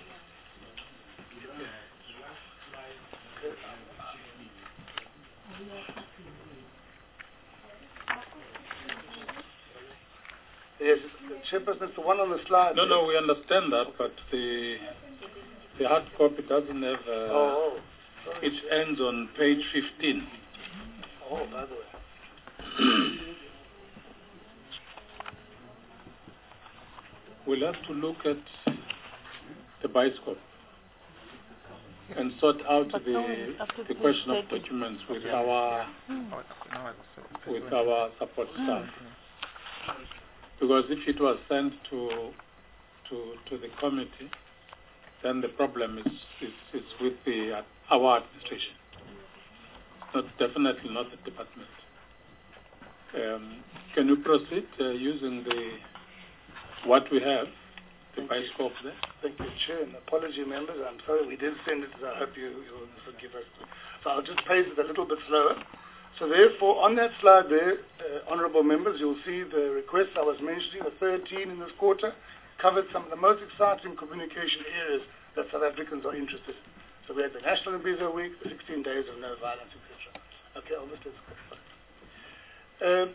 Yes, Chairperson, it's the one on the slide. No, no, we understand that, but the the hard copy doesn't have. Uh, oh, it ends on page fifteen. Oh, by the way. We'll have to look at the bioscope. can sort out But the no, it's up to the the question of state. documents with our with our support staff. Because if it was sent to to to the committee, then the problem is is, is with the uh, our administration, not definitely not the department. Um, can you proceed uh, using the what we have, the bioscope there? Thank you, Chair, and apology, members. I'm sorry we did send it. I hope you you'll forgive us. So I'll just pace it a little bit slower. So therefore, on that slide there, uh, honourable members, you'll see the requests I was mentioning, the thirteen in this quarter, covered some of the most exciting communication areas that South Africans are interested in. So we had the National Imbizo Week, the sixteen days of no violence, et cetera. Okay, I'll just let's go. Um,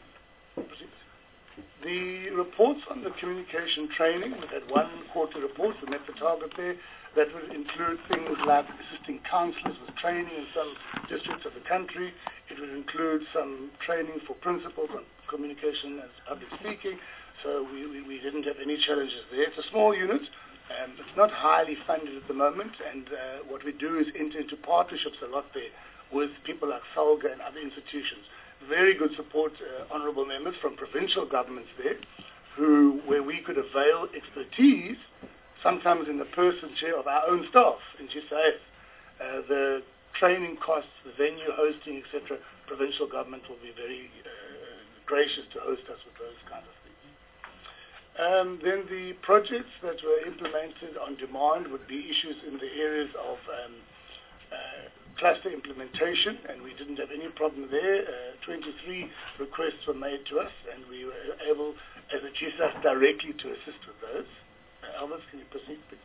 the reports on the communication training, we had one quarter report, we met the target there. That would include things like assisting counsellors with training in some districts of the country. It would include some training for principals on communication as public speaking. So we, we, we didn't have any challenges there. It's a small unit. Um, it's not highly funded at the moment. And uh, what we do is enter into partnerships a lot there with people like SALGA and other institutions. Very good support, uh, honourable members, from provincial governments there, who where we could avail expertise, sometimes in the person chair of our own staff in G S A S. Uh, the training costs, the venue hosting, et cetera, provincial government will be very uh, gracious to host us with those kind of things. Um, then the projects that were implemented on demand would be issues in the areas of um, uh, cluster implementation, and we didn't have any problem there. Uh, twenty-three requests were made to us, and we were able, as a G S A S, directly to assist with those. Uh, Elvis, can you proceed, please?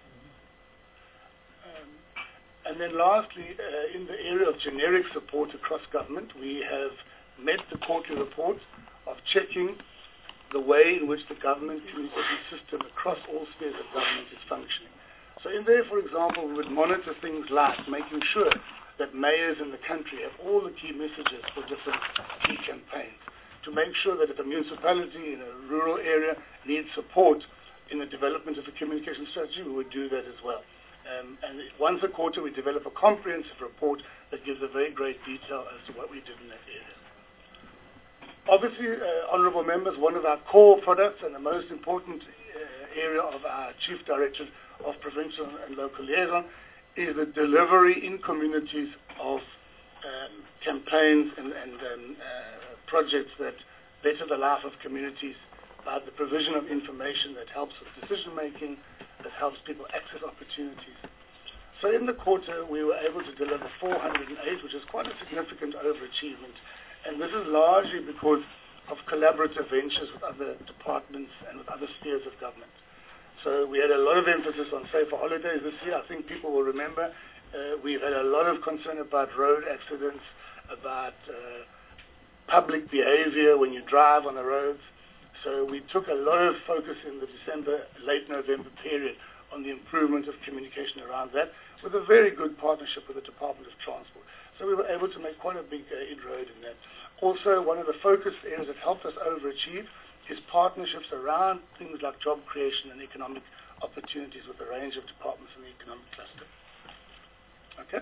Um, and then lastly, uh, in the area of generic support across government, we have met the quarterly report of checking the way in which the government communication system across all spheres of government is functioning. So in there, for example, we would monitor things like making sure that mayors in the country have all the key messages for different key campaigns, to make sure that if a municipality in a rural area needs support in the development of a communication strategy, we would do that as well. Um, and once a quarter, we develop a comprehensive report that gives a very great detail as to what we did in that area. Obviously, uh, honourable members, one of our core products and the most important uh, area of our Chief Directorate of Provincial and Local Liaison is the delivery in communities of um, campaigns and, and um, uh, projects that better the life of communities by the provision of information that helps with decision making, that helps people access opportunities. So in the quarter, we were able to deliver four hundred eight, which is quite a significant overachievement. And this is largely because of collaborative ventures with other departments and with other spheres of government. So we had a lot of emphasis on safer holidays this year. I think people will remember uh, we've had a lot of concern about road accidents, about uh, public behavior when you drive on the roads. So we took a lot of focus in the December, late November period on the improvement of communication around that, with a very good partnership with the Department of Transport. So we were able to make quite a big uh, inroad in that. Also, one of the focus areas that helped us overachieve is partnerships around things like job creation and economic opportunities with a range of departments in the economic cluster. Okay.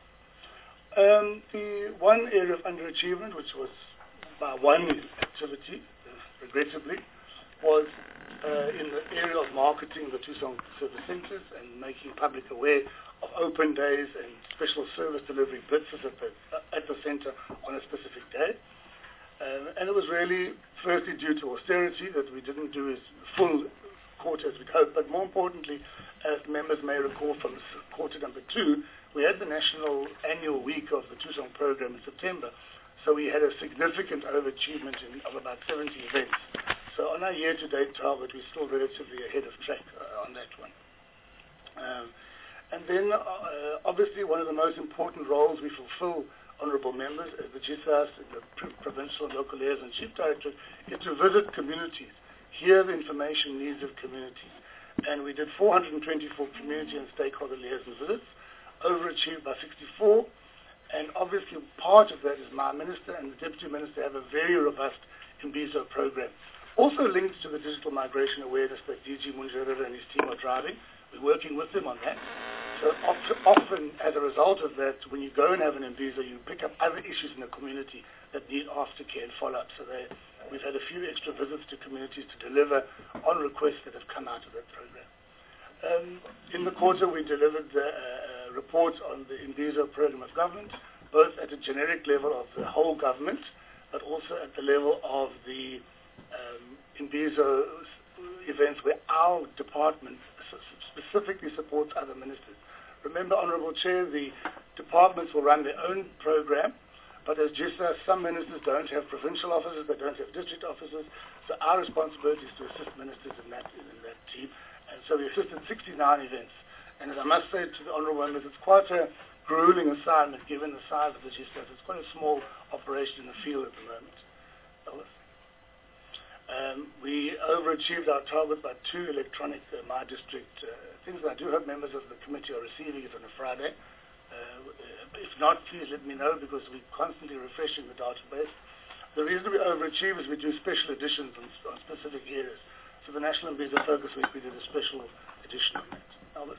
Um, the one area of underachievement, which was by one activity, uh, regrettably, was uh, in the area of marketing the Tucson service centres and making public aware of open days and special service delivery blitzes at the, uh, at the centre on a specific day. Uh, and it was really, firstly, due to austerity that we didn't do as full quarter as we'd hoped, but more importantly, as members may recall from quarter number two, we had the national annual week of the Tucson program in September, so we had a significant overachievement in, of about seventy events. So on our year-to-date target, we're still relatively ahead of track uh, on that one. Um, and then, uh, obviously, one of the most important roles we fulfill, honourable members, as the G S A S, the Pro Provincial and Local Liaison Chief Directorate, is to visit communities, hear the information needs of communities. And we did four hundred twenty-four community and stakeholder liaison visits, overachieved by sixty-four. And obviously, part of that is my minister and the deputy minister have a very robust Imbizo program. Also linked to the digital migration awareness that D G Munjerera and his team are driving. We're working with them on that. So oft- often, as a result of that, when you go and have an Imbizo, you pick up other issues in the community that need aftercare and follow-up. So they, we've had a few extra visits to communities to deliver on requests that have come out of that program. Um, in the quarter, we delivered the uh, report on the Imbizo program of government, both at a generic level of the whole government, but also at the level of the um, Imbizo events where our department specifically supports other ministers. Remember, Honourable Chair, the departments will run their own program, but as G I S A, some ministers don't have provincial officers, they don't have district officers, so our responsibility is to assist ministers in that, in that team. And so we assisted sixty-nine events. And as I must say to the Honourable members, it's quite a grueling assignment given the size of the G I S A. It's quite a small operation in the field at the moment. Um, we overachieved our target by two electronic uh, My District uh, things. I do hope members of the committee are receiving it on a Friday. Uh, if not, please let me know because we're constantly refreshing the database. The reason we overachieve is we do special editions on, on specific areas. So the National Imbizo Focus Week, we did a special edition on that. Albert.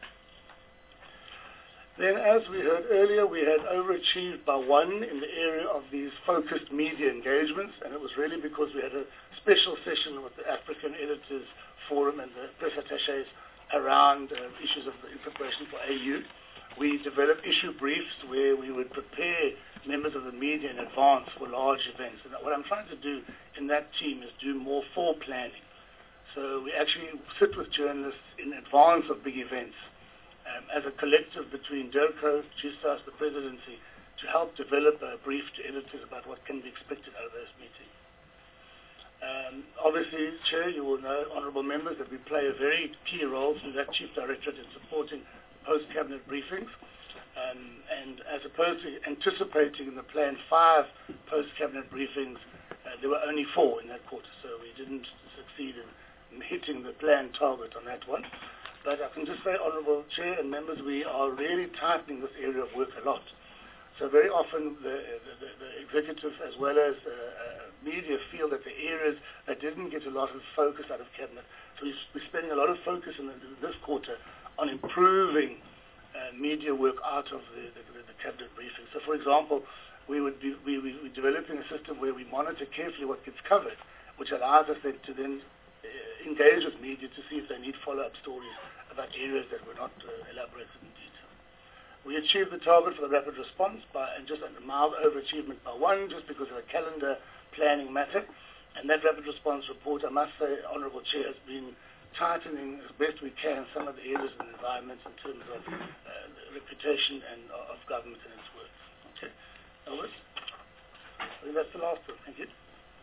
Then, as we heard earlier, we had overachieved by one in the area of these focused media engagements, and it was really because we had a special session with the African Editors Forum and the press attachés around uh, issues of the preparation for A U. We developed issue briefs where we would prepare members of the media in advance for large events. And what I'm trying to do in that team is do more fore-planning. So we actually sit with journalists in advance of big events um, as a collective between DIRCO, G I S A, the presidency, to help develop a brief to editors about what can be expected out of those meetings. Um, obviously, Chair, you will know, honourable members, that we play a very key role through that Chief Directorate in supporting post-cabinet briefings. Um, and as opposed to anticipating in the plan five post-cabinet briefings, uh, there were only four in that quarter, so we didn't succeed in, in hitting the plan target on that one. But I can just say, Honourable Chair and members, we are really tightening this area of work a lot. So very often the, the, the executive as well as uh, uh, media feel that the areas that didn't get a lot of focus out of Cabinet. So we're spending a lot of focus in, the, in this quarter on improving uh, media work out of the, the, the Cabinet briefing. So for example, we would be we, we, we're developing a system where we monitor carefully what gets covered, which allows us then to then uh, engage with media to see if they need follow-up stories about areas that were not uh, elaborated in detail. We achieved the target for the rapid response by, and just a mild overachievement by one, just because of a calendar planning matter. And that rapid response report, I must say, Honourable Chair, has been tightening as best we can some of the areas and environments in terms of uh, reputation and uh, of government and its work. Okay, Elvis? I think that's the last one. Thank you.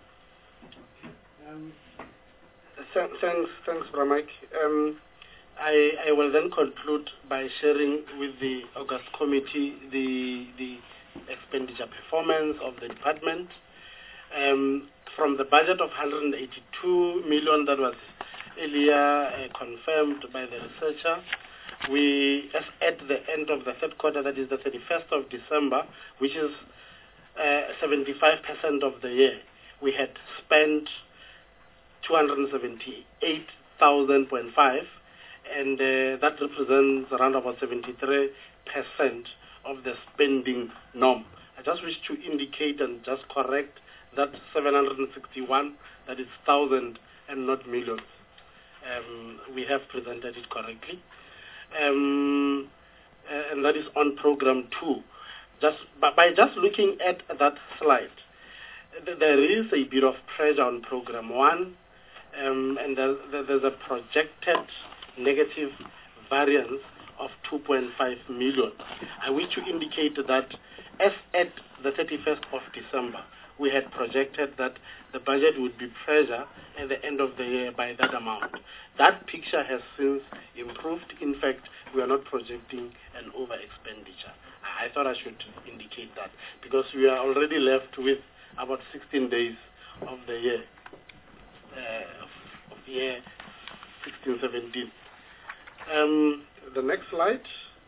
Um, th- thanks, thanks, Bramik. Um, I, I will then conclude by sharing with the August Committee the, the expenditure performance of the department. Um, from the budget of one hundred eighty-two million that was earlier uh, confirmed by the researcher, we, as at the end of the third quarter, that is the thirty-first of December, which is uh, seventy-five percent of the year, we had spent two hundred seventy-eight thousand point five, and uh, that represents around about seventy-three percent of the spending norm. I just wish to indicate and just correct that seven hundred sixty-one, that is thousand and not millions. Um, we have presented it correctly. Um, uh, and that is on program two. Just by, by just looking at that slide, th- there is a bit of pressure on program one, um, and there, there, there's a projected negative variance of two point five million. I wish to indicate that as at the thirty-first of December, we had projected that the budget would be pressure at the end of the year by that amount. That picture has since improved. In fact, we are not projecting an over expenditure. I thought I should indicate that because we are already left with about sixteen days of the year, uh, of, of year sixteen seventeen. Um, the next slide.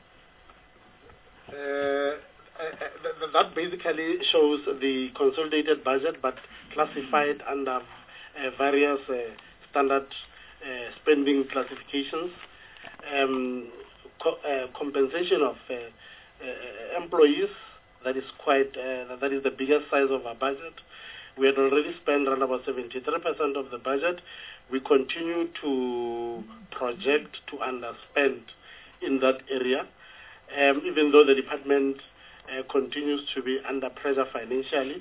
Uh, uh, that basically shows the consolidated budget, but classified under uh, various uh, standard uh, spending classifications. Um, co uh, compensation of uh, uh, employees. That is quite, uh, that is the biggest size of our budget. We had already spent around about seventy-three percent of the budget. We continue to project to underspend in that area, um, even though the department uh, continues to be under pressure financially.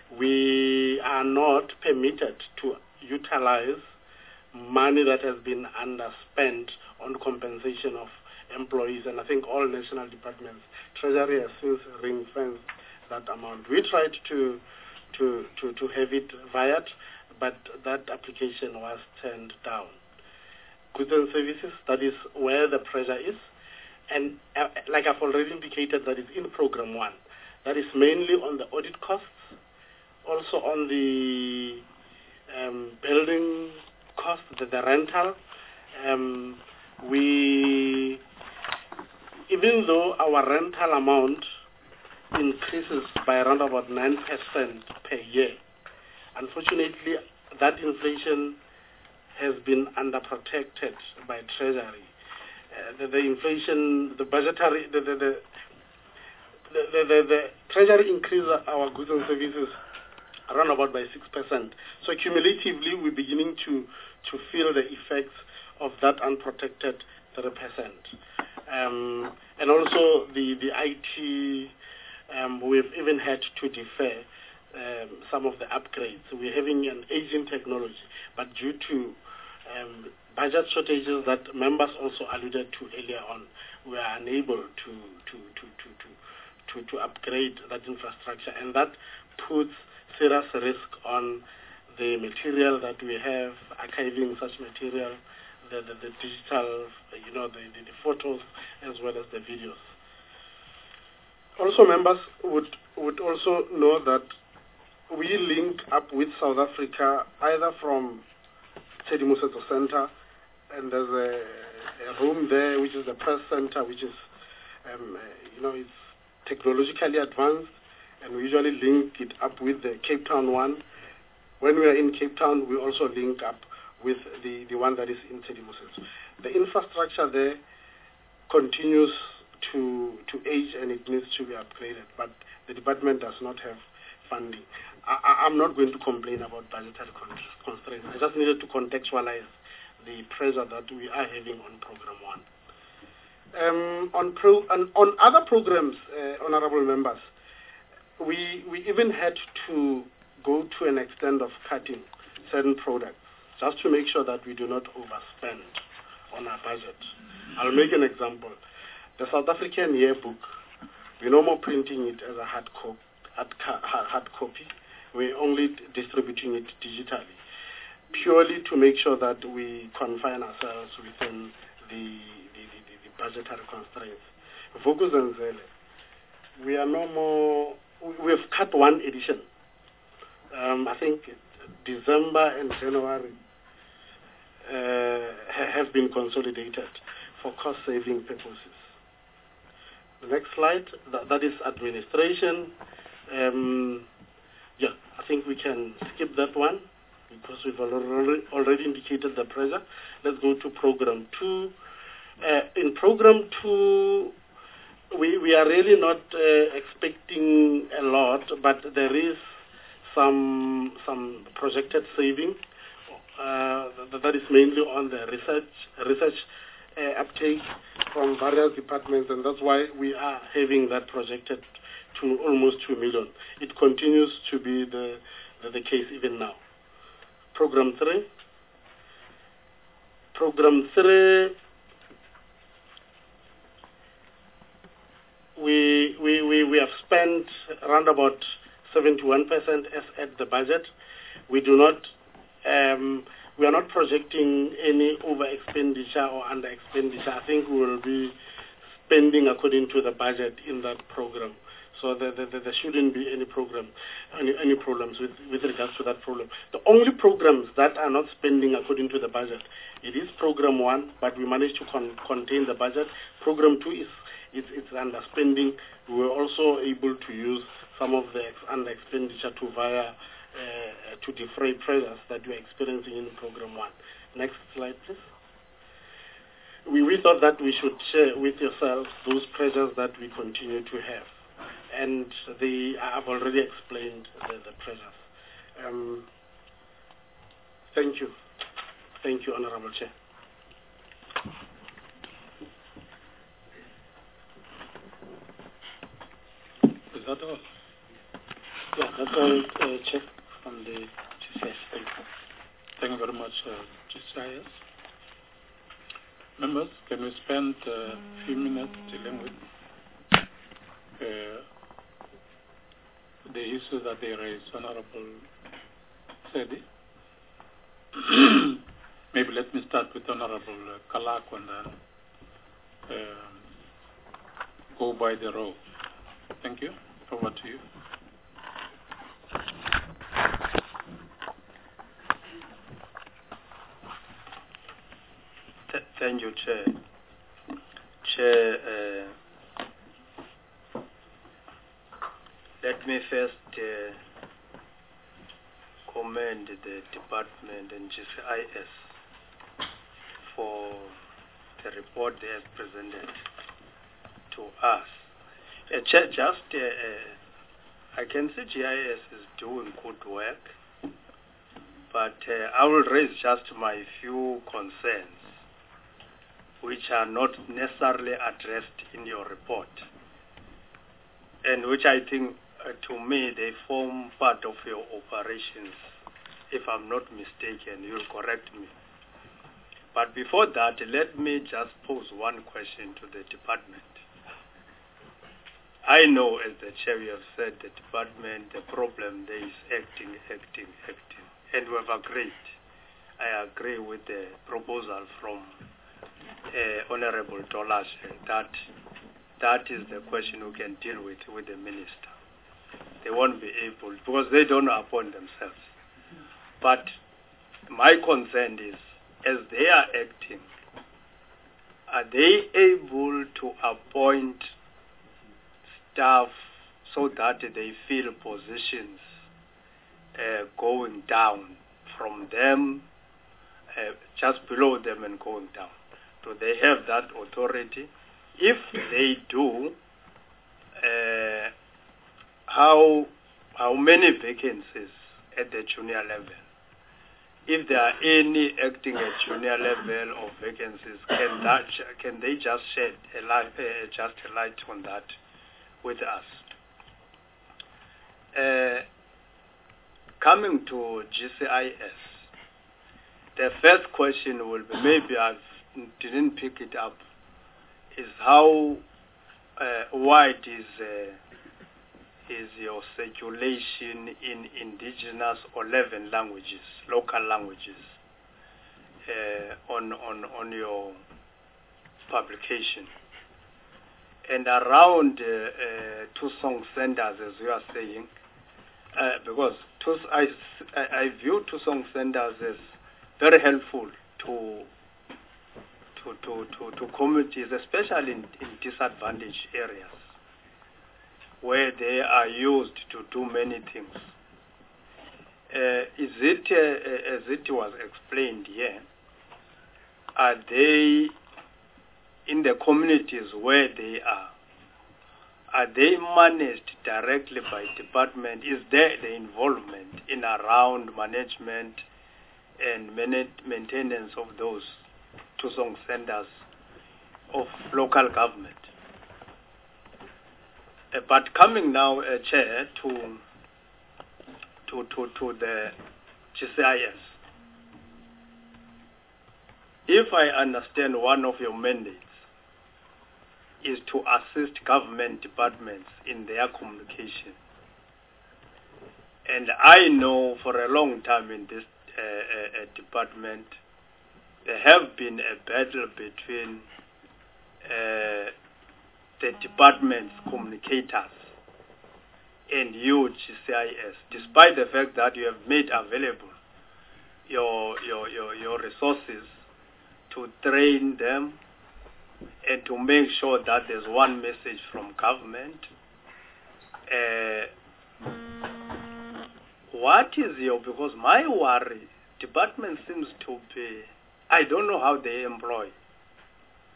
We are not permitted to utilize money that has been underspent on compensation of employees, and I think all national departments, Treasury has since ring-fenced that amount. We tried to, to, to, to have it vied, but that application was turned down. Goods and services, that is where the pressure is, and uh, like I've already indicated, that is in Program one. That is mainly on the audit costs, also on the um, building costs, the, the rental. Um, we, even though our rental amount increases by around about nine percent per year, unfortunately, that inflation has been underprotected by Treasury. Uh, the, the inflation, the budgetary, the, the, the, the, the, the, the Treasury increased our goods and services around about by six percent. So cumulatively, we're beginning to, to feel the effects of that unprotected three percent. Um, and also the, the I T, um, we've even had to defer um, some of the upgrades. We're having an aging technology, but due to um, budget shortages that members also alluded to earlier on, we are unable to, to, to, to, to, to, to upgrade that infrastructure, and that puts serious risk on the material that we have, archiving such material, the, the, the digital, you know, the, the, the photos as well as the videos. Also, members would, would also know that we link up with South Africa either from Tshedimosetso Center, and there's a, a room there which is the press center, which is, um, you know, it's technologically advanced, and we usually link it up with the Cape Town one. When we are in Cape Town, we also link up with the, the one that is in Tshedimosetso. The infrastructure there continues to, to age, and it needs to be upgraded, but the department does not have funding. I, I'm not going to complain about budgetary constraints. I just needed to contextualize the pressure that we are having on Program one. Um, on, pro, on, on other programs, uh, honorable members, we, we even had to go to an extent of cutting certain products just to make sure that we do not overspend on our budget. I'll make an example. The South African yearbook, we're no more printing it as a hard, co hard, hard copy. We're only distributing it digitally, purely to make sure that we confine ourselves within the, the, the, the budgetary constraints. Vuk'uzenzele, we are no more, we have cut one edition. Um, I think December and January uh, have been consolidated for cost-saving purposes. The next slide, that, that is administration. Um, yeah, I think we can skip that one because we've already, already indicated the pressure. Let's go to program two. Uh, in program two, we, we are really not uh, expecting a lot, but there is some some projected saving. Uh, that is mainly on the research research uh, uptake from various departments, and that's why we are having that projected to almost two million. It continues to be the, the, the case even now. Program three. Program three, we, we, we, we have spent around about seventy-one percent as at the budget. We do not, um, we are not projecting any over expenditure or under expenditure. I think we will be spending according to the budget in that program. So there, there, there shouldn't be any problem, any, any problems with, with regards to that problem. The only programs that are not spending according to the budget, it is program one, but we managed to con contain the budget. Program two is it's, it's under spending. We were also able to use some of the ex under expenditure to via uh, to defray pressures that we're experiencing in program one. Next slide, please. we, we thought that we should share with yourselves those pressures that we continue to have. And the, I've already explained the, the pressures. Um, thank you. Thank you, Honorable Chair. Is that all? Yeah, that's all, uh, Chair, from the G C I S. Thank you. Thank you very much, uh, G C I S. Members, can we spend uh, a few minutes dealing with uh, the issues that they raised, Honorable Sedi? Maybe let me start with Honorable uh, Kalak and then um, go by the row. Thank you. Over to you. Th thank you, Chair. Chair, uh, let me first uh, commend the department and G C I S for the report they have presented to us. Uh, Chair, just uh, uh, I can see G I S is doing good work, but uh, I will raise just my few concerns which are not necessarily addressed in your report, and which I think, uh, to me, they form part of your operations. If I'm not mistaken, you'll correct me. But before that, let me just pose one question to the department. I know, as the chair, you have said, the department, the problem there is acting, acting, acting, and we have agreed. I agree with the proposal from Uh, Honorable Tolashe, that that is the question we can deal with with the minister. They won't be able, because they don't appoint themselves. But my concern is, as they are acting, are they able to appoint staff so that they fill positions uh, going down from them, uh, just below them and going down? Do they have that authority? If they do, uh, how how many vacancies at the junior level? If there are any acting at junior level of vacancies, can that can they just shed a light, uh, just a light on that with us? Uh, coming to G C I S, the first question will be, maybe I've didn't pick it up, is how uh, wide is uh, is your circulation in indigenous or eleven languages, local languages, uh, on on on your publication, and around uh, uh, two song centers, as you are saying, uh, because two, I I view two song centers as very helpful to. To, to, to, to communities, especially in, in disadvantaged areas, where they are used to do many things. Uh, is it, uh, as it was explained here, are they, in the communities where they are, are they managed directly by department? Is there the involvement in around management and maintenance of those two song centers of local government? Uh, but coming now, uh, Chair, to, to, to, to the G C I S, if I understand, one of your mandates is to assist government departments in their communication. And I know for a long time in this uh, uh, department, there have been a battle between uh, the department's communicators and you, G C I S, despite the fact that you have made available your, your, your, your resources to train them and to make sure that there's one message from government. Uh, what is your, because my worry, department seems to be, I don't know how they employ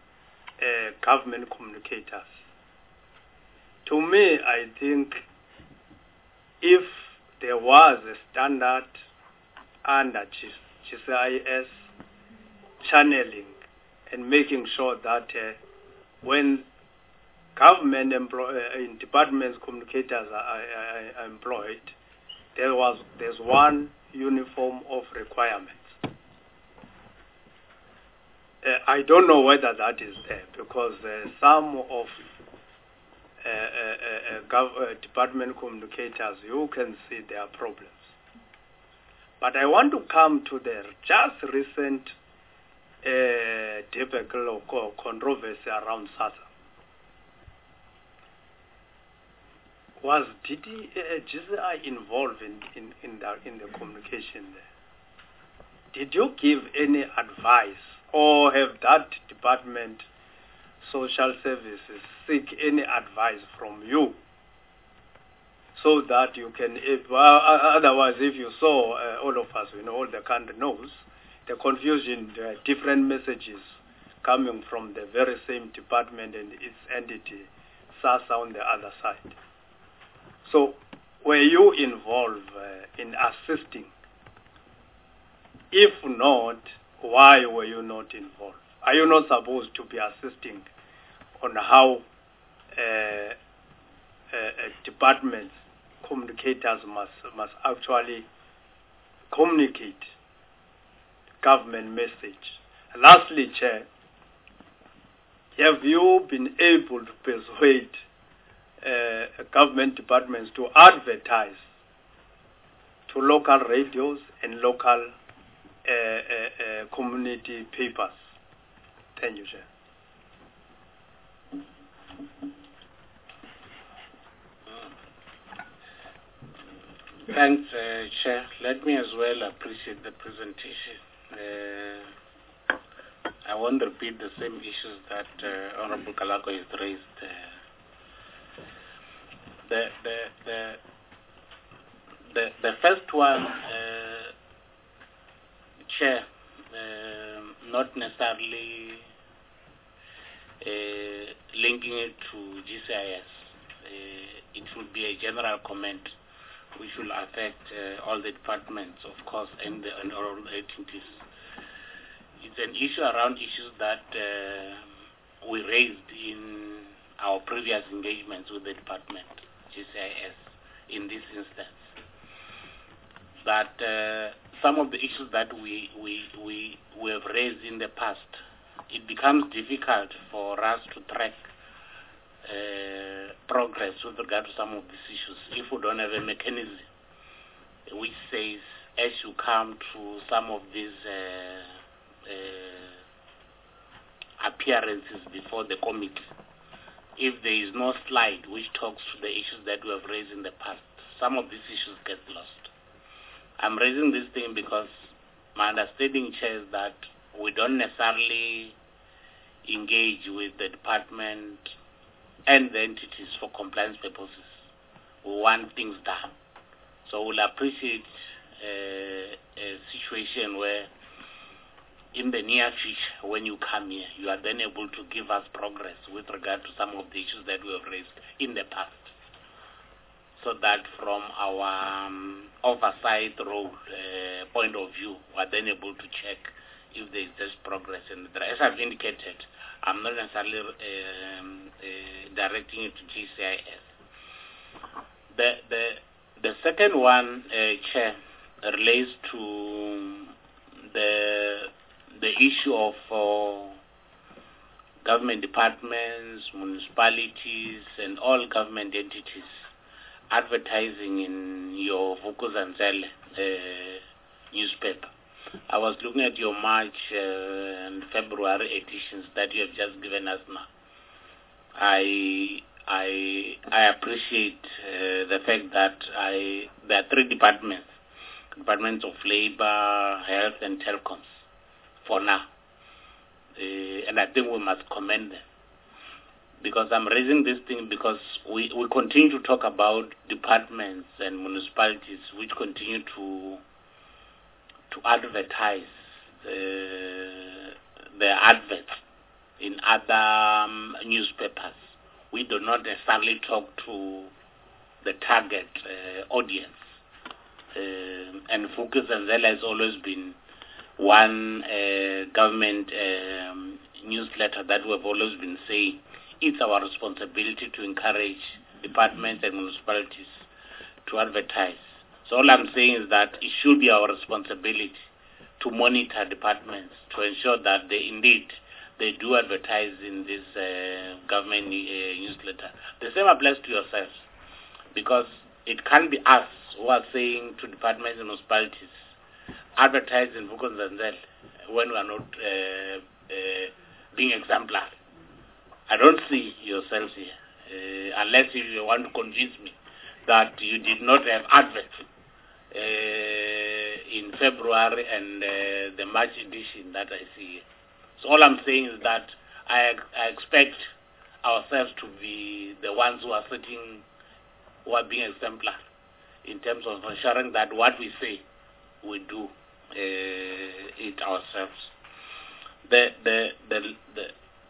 uh, government communicators. To me, I think if there was a standard under G C I S channeling and making sure that uh, when government employ, uh, in departments communicators are, are, are employed, there was there's one uniform of requirements. Uh, I don't know whether that is there because uh, some of uh, uh, uh, gov- uh, department communicators, you can see their problems. But I want to come to the just recent uh, debacle or controversy around SASSA. Was D D, uh, G C I involved in, in, in, the, in the communication there? Did you give any advice or have that department, social services, seek any advice from you so that you can, if, uh, otherwise if you saw, uh, all of us, you know, all the country knows, the confusion, the different messages coming from the very same department and its entity, SASSA on the other side. So, were you involved uh, in assisting? If not, why were you not involved? Are you not supposed to be assisting on how uh, uh, uh, departments, communicators must must actually communicate government message? Lastly, Chair, have you been able to persuade uh, government departments to advertise to local radios and local uh, uh, uh, community papers? Thank you, Chair. Thanks, uh, Chair. Let me as well appreciate the presentation. Uh, I won't repeat the same issues that uh, Honorable Kalako has raised. Uh, the, the, the, the, the first one, uh, Chair, uh, not necessarily uh, linking it to G C I S. Uh, it would be a general comment which will affect uh, all the departments, of course, and, the, and all the entities. It's an issue around issues that uh, we raised in our previous engagements with the department, G C I S, in this instance. That uh, some of the issues that we, we, we, we have raised in the past, it becomes difficult for us to track Uh, progress with regard to some of these issues if we don't have a mechanism which says as you come to some of these uh, uh, appearances before the committee, if there is no slide which talks to the issues that we have raised in the past, some of these issues get lost. I'm raising this thing because my understanding, Chair, is that we don't necessarily engage with the department and the entities for compliance purposes. We want things done. So we'll appreciate uh, a situation where in the near future, when you come here, you are then able to give us progress with regard to some of the issues that we have raised in the past. So that from our um, oversight role uh, point of view, we are then able to check if there is just progress. And as I've indicated, I'm not necessarily um, uh, directing it to G C I S. The the the second one, uh, Chair, relates to the the issue of uh, government departments, municipalities, and all government entities advertising in your Vukuzenzele uh, newspaper. I was looking at your March uh, and February editions that you have just given us now. I I I appreciate uh, the fact that I there are three departments, departments of labor, health, and telecoms for now, uh, and I think we must commend them. Because I'm raising this thing because we, we continue to talk about departments and municipalities which continue to to advertise uh, their adverts in other um, newspapers. We do not necessarily talk to the target uh, audience. Uh, and Vuk'uzenzele has always been one uh, government um, newsletter that we have always been saying it's our responsibility to encourage departments and municipalities to advertise. So all I'm saying is that it should be our responsibility to monitor departments to ensure that they indeed they do advertise in this uh, government uh, newsletter. The same applies to yourselves, because it can't be us who are saying to departments and municipalities, advertise in Vuk'uzenzele when we are not uh, uh, being exemplary. I don't see yourselves here, uh, unless you want to convince me that you did not have advert uh, in February and uh, the March edition that I see here. So all I'm saying is that I, I expect ourselves to be the ones who are sitting, who are being exemplary in terms of ensuring that what we say, we do uh, it ourselves. The, the, the, the,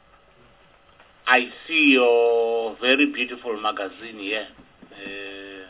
I see your very beautiful magazine here, uh,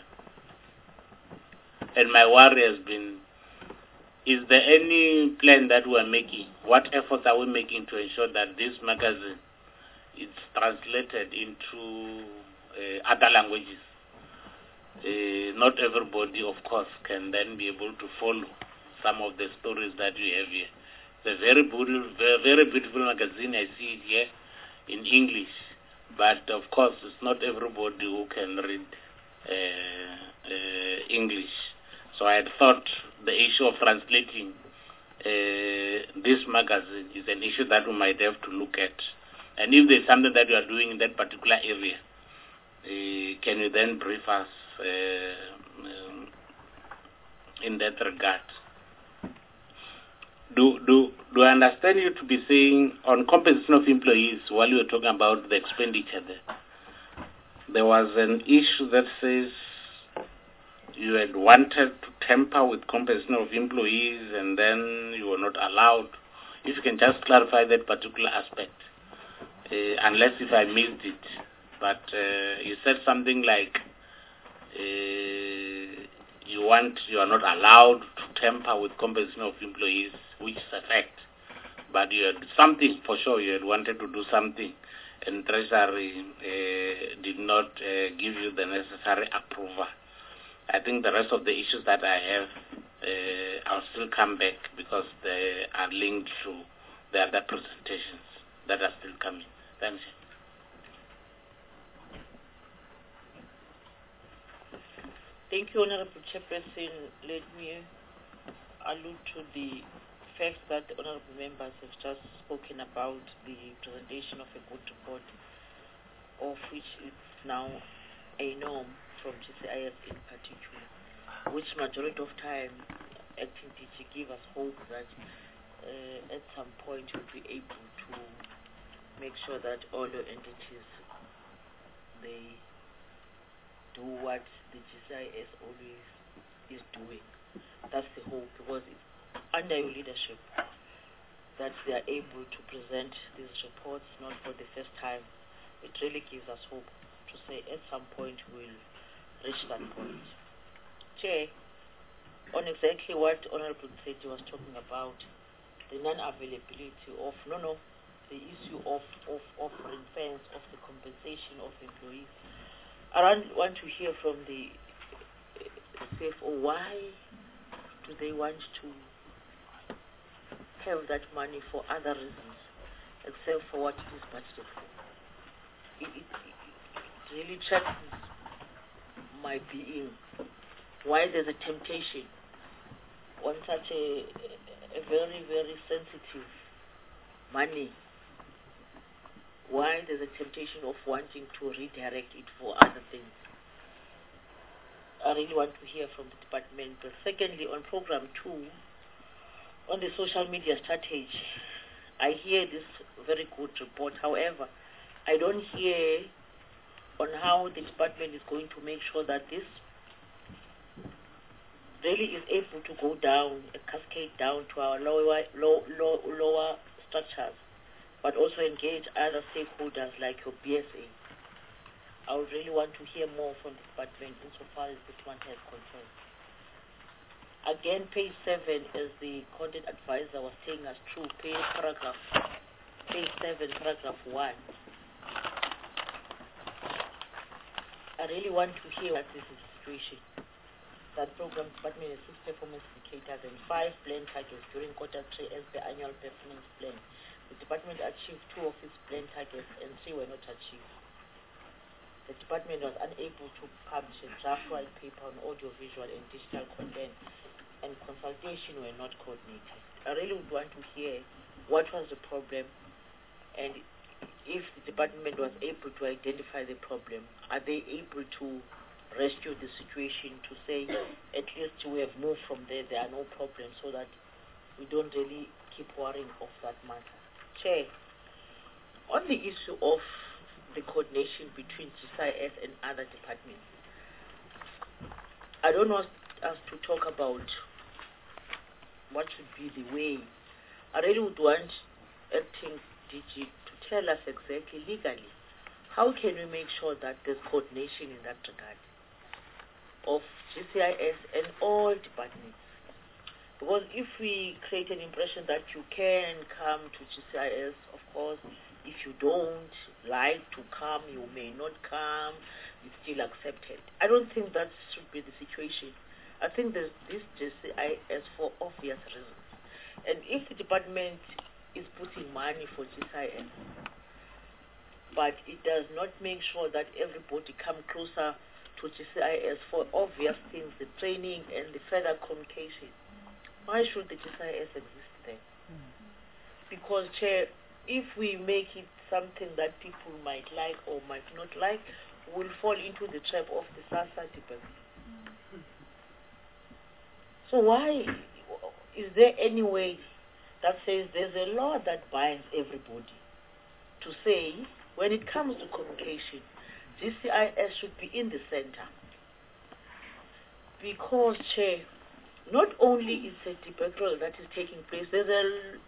and my worry has been, is there any plan that we are making? What efforts are we making to ensure that this magazine is translated into uh, other languages? Uh, not everybody, of course, can then be able to follow some of the stories that you have here. It's a very beautiful, very, very beautiful magazine. I see it here in English, but of course, it's not everybody who can read uh, uh, English. So I had thought the issue of translating uh, this magazine is an issue that we might have to look at. And if there's something that you are doing in that particular area, uh, can you then brief us uh, um, in that regard? Do, do, do I understand you to be saying on compensation of employees, while you were talking about the expenditure there, there was an issue that says you had wanted to tamper with compensation of employees and then you were not allowed. If you can just clarify that particular aspect, uh, unless if I missed it. But uh, you said something like uh, you want, you are not allowed to tamper with compensation of employees, which is a fact. But you had something, for sure, you had wanted to do something, and Treasury uh, did not uh, give you the necessary approval. I think the rest of the issues that I have, uh, I'll still come back because they are linked to the other presentations that are still coming. Thanks. Thank you, Honorable Chairperson. Let me allude to the fact that the honorable members have just spoken about the presentation of a good report, of which is now a norm from G C I S in particular, which majority of time acting D G give us hope that uh, at some point we'll be able to make sure that all the entities, they do what the G C I S always is doing. That's the hope, because it's under your leadership that they are able to present these reports, not for the first time. It really gives us hope to say at some point we'll reach that point. Chair, on exactly what Honorable Tseti was talking about, the non-availability of, no, no, the issue of, of, of ring-fence, of the compensation of employees. I want to hear from the C F O, why do they want to have that money for other reasons, except for what it is budgeted for? It, it, it really threatens my being. Why there's a temptation on such a, a very, very sensitive money? Why there's a temptation of wanting to redirect it for other things? I really want to hear from the department. But secondly, on program two, on the social media strategy, I hear this very good report. However, I don't hear on how the department is going to make sure that this really is able to go down, a cascade down to our lower, low, low, lower structures, but also engage other stakeholders like your B S A. I would really want to hear more from the department insofar as this one has concerns. Again, page seven, as the content advisor was taking us through, page paragraph, page seven, paragraph one. I really want to hear what this is the situation. That program department has six performance indicators and five plan targets during quarter three as the annual performance plan. The department achieved two of its plan targets and three were not achieved. The department was unable to publish a draft white paper on audiovisual and digital content, and consultation were not coordinated. I really would want to hear what was the problem, and if the department was able to identify the problem, are they able to rescue the situation to say at least we have moved from there, there are no problems, so that we don't really keep worrying of that matter. Chair, on the issue of the coordination between G C I S and other departments, I don't want us to talk about what should be the way. I really would want acting D G to tell us exactly legally how can we make sure that there's coordination in that regard of G C I S and all departments. Because if we create an impression that you can come to G C I S, of course, if you don't like to come, you may not come, it's still accepted. I don't think that should be the situation. I think there's this G C I S for obvious reasons. And if the department is putting money for G C I S, but it does not make sure that everybody come closer to G C I S for obvious things, the training and the further communication, why should the G C I S exist then? Mm. Because, Chair, if we make it something that people might like or might not like, we'll fall into the trap of the SASSA debate. Mm. So why is there any way that says there's a law that binds everybody to say when it comes to communication, G C I S should be in the center? Because, Chair, not only is a debate that is taking place, there's a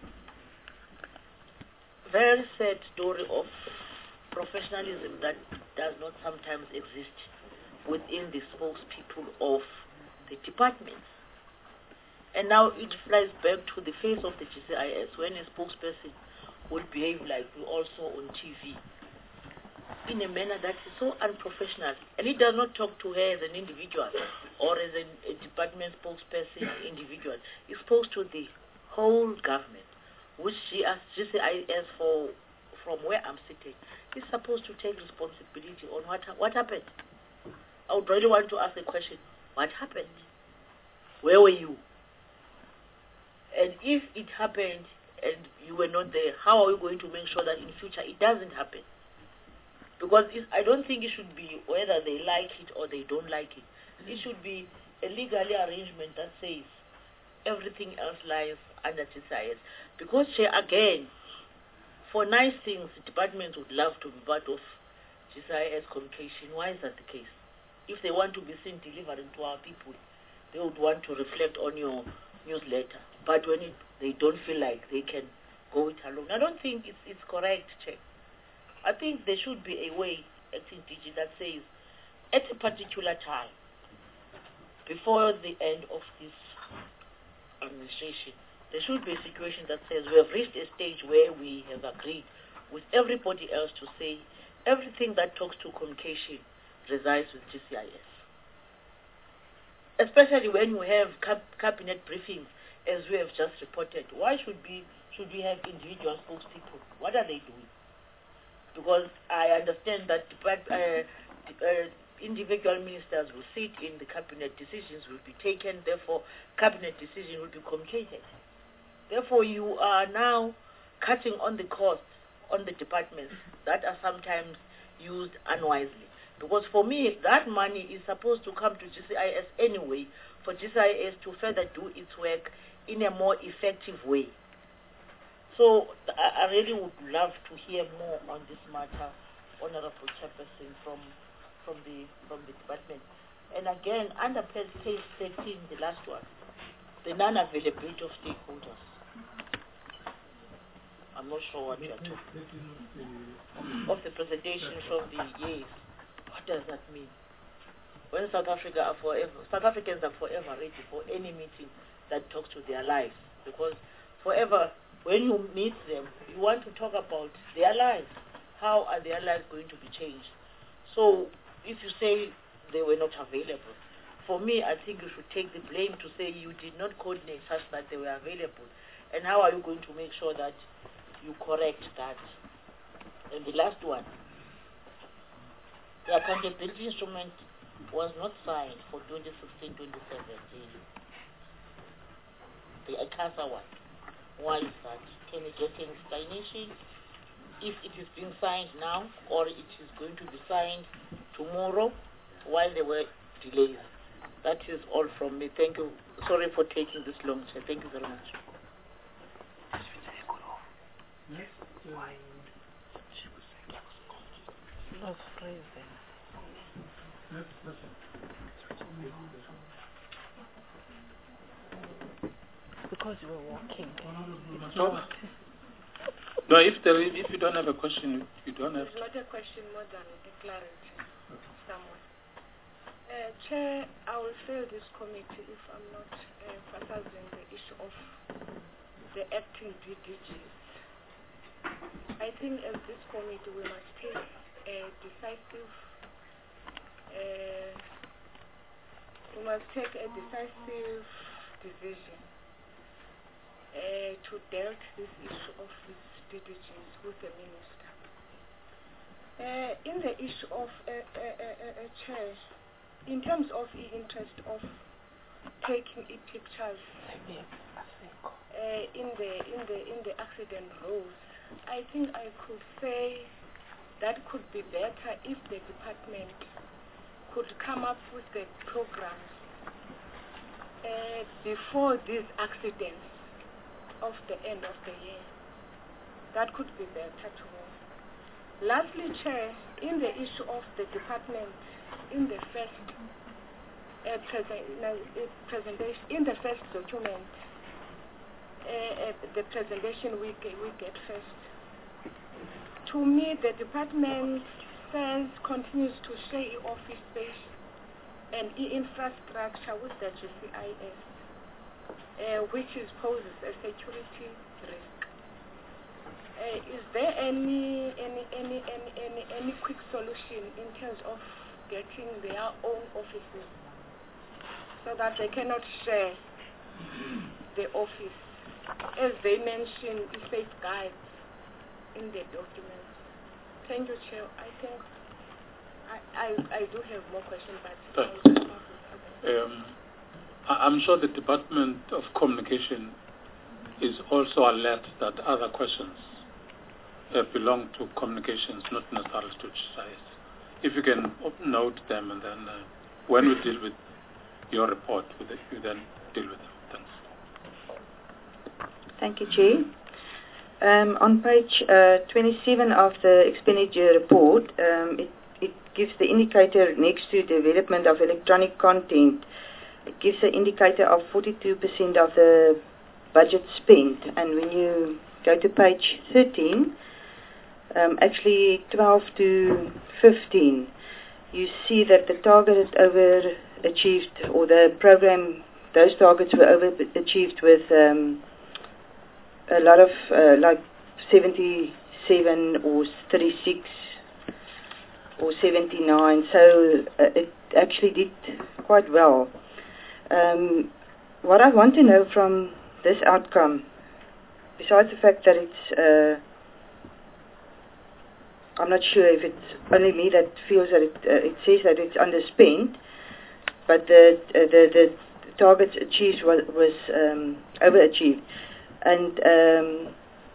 very sad story of professionalism that does not sometimes exist within the spokespeople of the departments. And now it flies back to the face of the G C I S when a spokesperson will behave like we also on T V in a manner that is so unprofessional, and he does not talk to her as an individual or as a, a department spokesperson individual. He spoke to the whole government, which she as G C I S for from where I'm sitting is supposed to take responsibility on what what happened. I would really want to ask the question: what happened? Where were you? And if it happened and you were not there, how are we going to make sure that in future it doesn't happen? Because it's, I don't think it should be whether they like it or they don't like it. It should be a legally arrangement that says everything else lies under G C I S. Because, Chair, again, for nice things, the departments would love to be part of G C I S communication. Why is that the case? If they want to be seen delivering to our people, they would want to reflect on your newsletter. But when it, they don't feel like they can go it alone, I don't think it's, it's correct, Chair. I think there should be a way, acting D G, that says at a particular time, before the end of this administration, there should be a situation that says we have reached a stage where we have agreed with everybody else to say everything that talks to communication resides with G C I S. Especially when we have cap- cabinet briefings, as we have just reported. Why should we, should we have individual spokespeople? What are they doing? Because I understand that uh, uh, individual ministers will sit in the cabinet, decisions will be taken, therefore cabinet decision will be communicated. Therefore you are now cutting on the costs on the departments that are sometimes used unwisely. Because for me, that money is supposed to come to G C I S anyway, for G C I S to further do its work in a more effective way. So I really would love to hear more on this matter, Honorable Chairperson, from from the from the department. And again, under page thirteen, the last one, the non-availability of stakeholders. I'm I'm not sure what you are talking of the presentation from the yes. What does that mean? When South Africa are forever, South Africans are forever ready for any meeting that talks to their lives, because forever, when you meet them, you want to talk about their lives. How are their lives going to be changed? So, if you say they were not available, for me, I think you should take the blame to say you did not coordinate such that they were available. And how are you going to make sure that you correct that? And the last one, the accountability instrument was not signed for twenty sixteen twenty seventeen. The ICASA one. Why is that? Can we get an explanation? If it is being signed now, or it is going to be signed tomorrow, while there were delays. That is all from me. Thank you. Sorry for taking this long time. Thank you very much. Not freezing. Because you were walking. No. No, if there is, if you don't have a question, you don't have. It's not a question more than a clarity. Someone. Uh, Chair, I will fail this committee if I'm not uh, emphasizing the issue of the acting D D Gs. I think as this committee we must take a decisive, uh, we must take a decisive decision uh, to deal this issue of these D D Gs with the minister. Uh, in the issue of a uh, uh, uh, uh, chair, in terms of the interest of taking e pictures uh, in the in the in the accident rows, I think I could say that could be better if the department could come up with the programs uh, before these accidents of the end of the year. That could be better to me. Lastly, Chair, in the issue of the department, in the first uh, present, uh, presentation, in the first document, uh, uh, the presentation we get, we get first. To me, the department says continues to share e-office space and e-infrastructure with the G C I S, uh, which is poses a security risk. Uh, is there any any any any any any quick solution in terms of getting their own offices so that they cannot share the office, as they mention safeguards in the documents? Thank you, Chair. I think I I, I do have more questions, but But, I'll just pass it. um, I- I'm sure the Department of Communication is also alert that other questions uh, belong to communications, not necessarily to G C I S. If you can note them, and then uh, when we deal with your report, with it, you then deal with them. Thanks. Thank you, Chair. Um, on page uh, twenty-seven of the expenditure report, um, it, it gives the indicator next to development of electronic content. It gives an indicator of forty-two percent of the budget spent. And when you go to page thirteen, um, actually twelve to fifteen, you see that the target is overachieved, or the program, those targets were overachieved with um, a lot of, uh, like seventy-seven or thirty-six or seventy-nine, so uh, it actually did quite well. Um, what I want to know from this outcome, besides the fact that it's, uh, I'm not sure if it's only me that feels that it, uh, it says that it's underspent, but the uh, the, the targets achieved was, was um, overachieved. And um,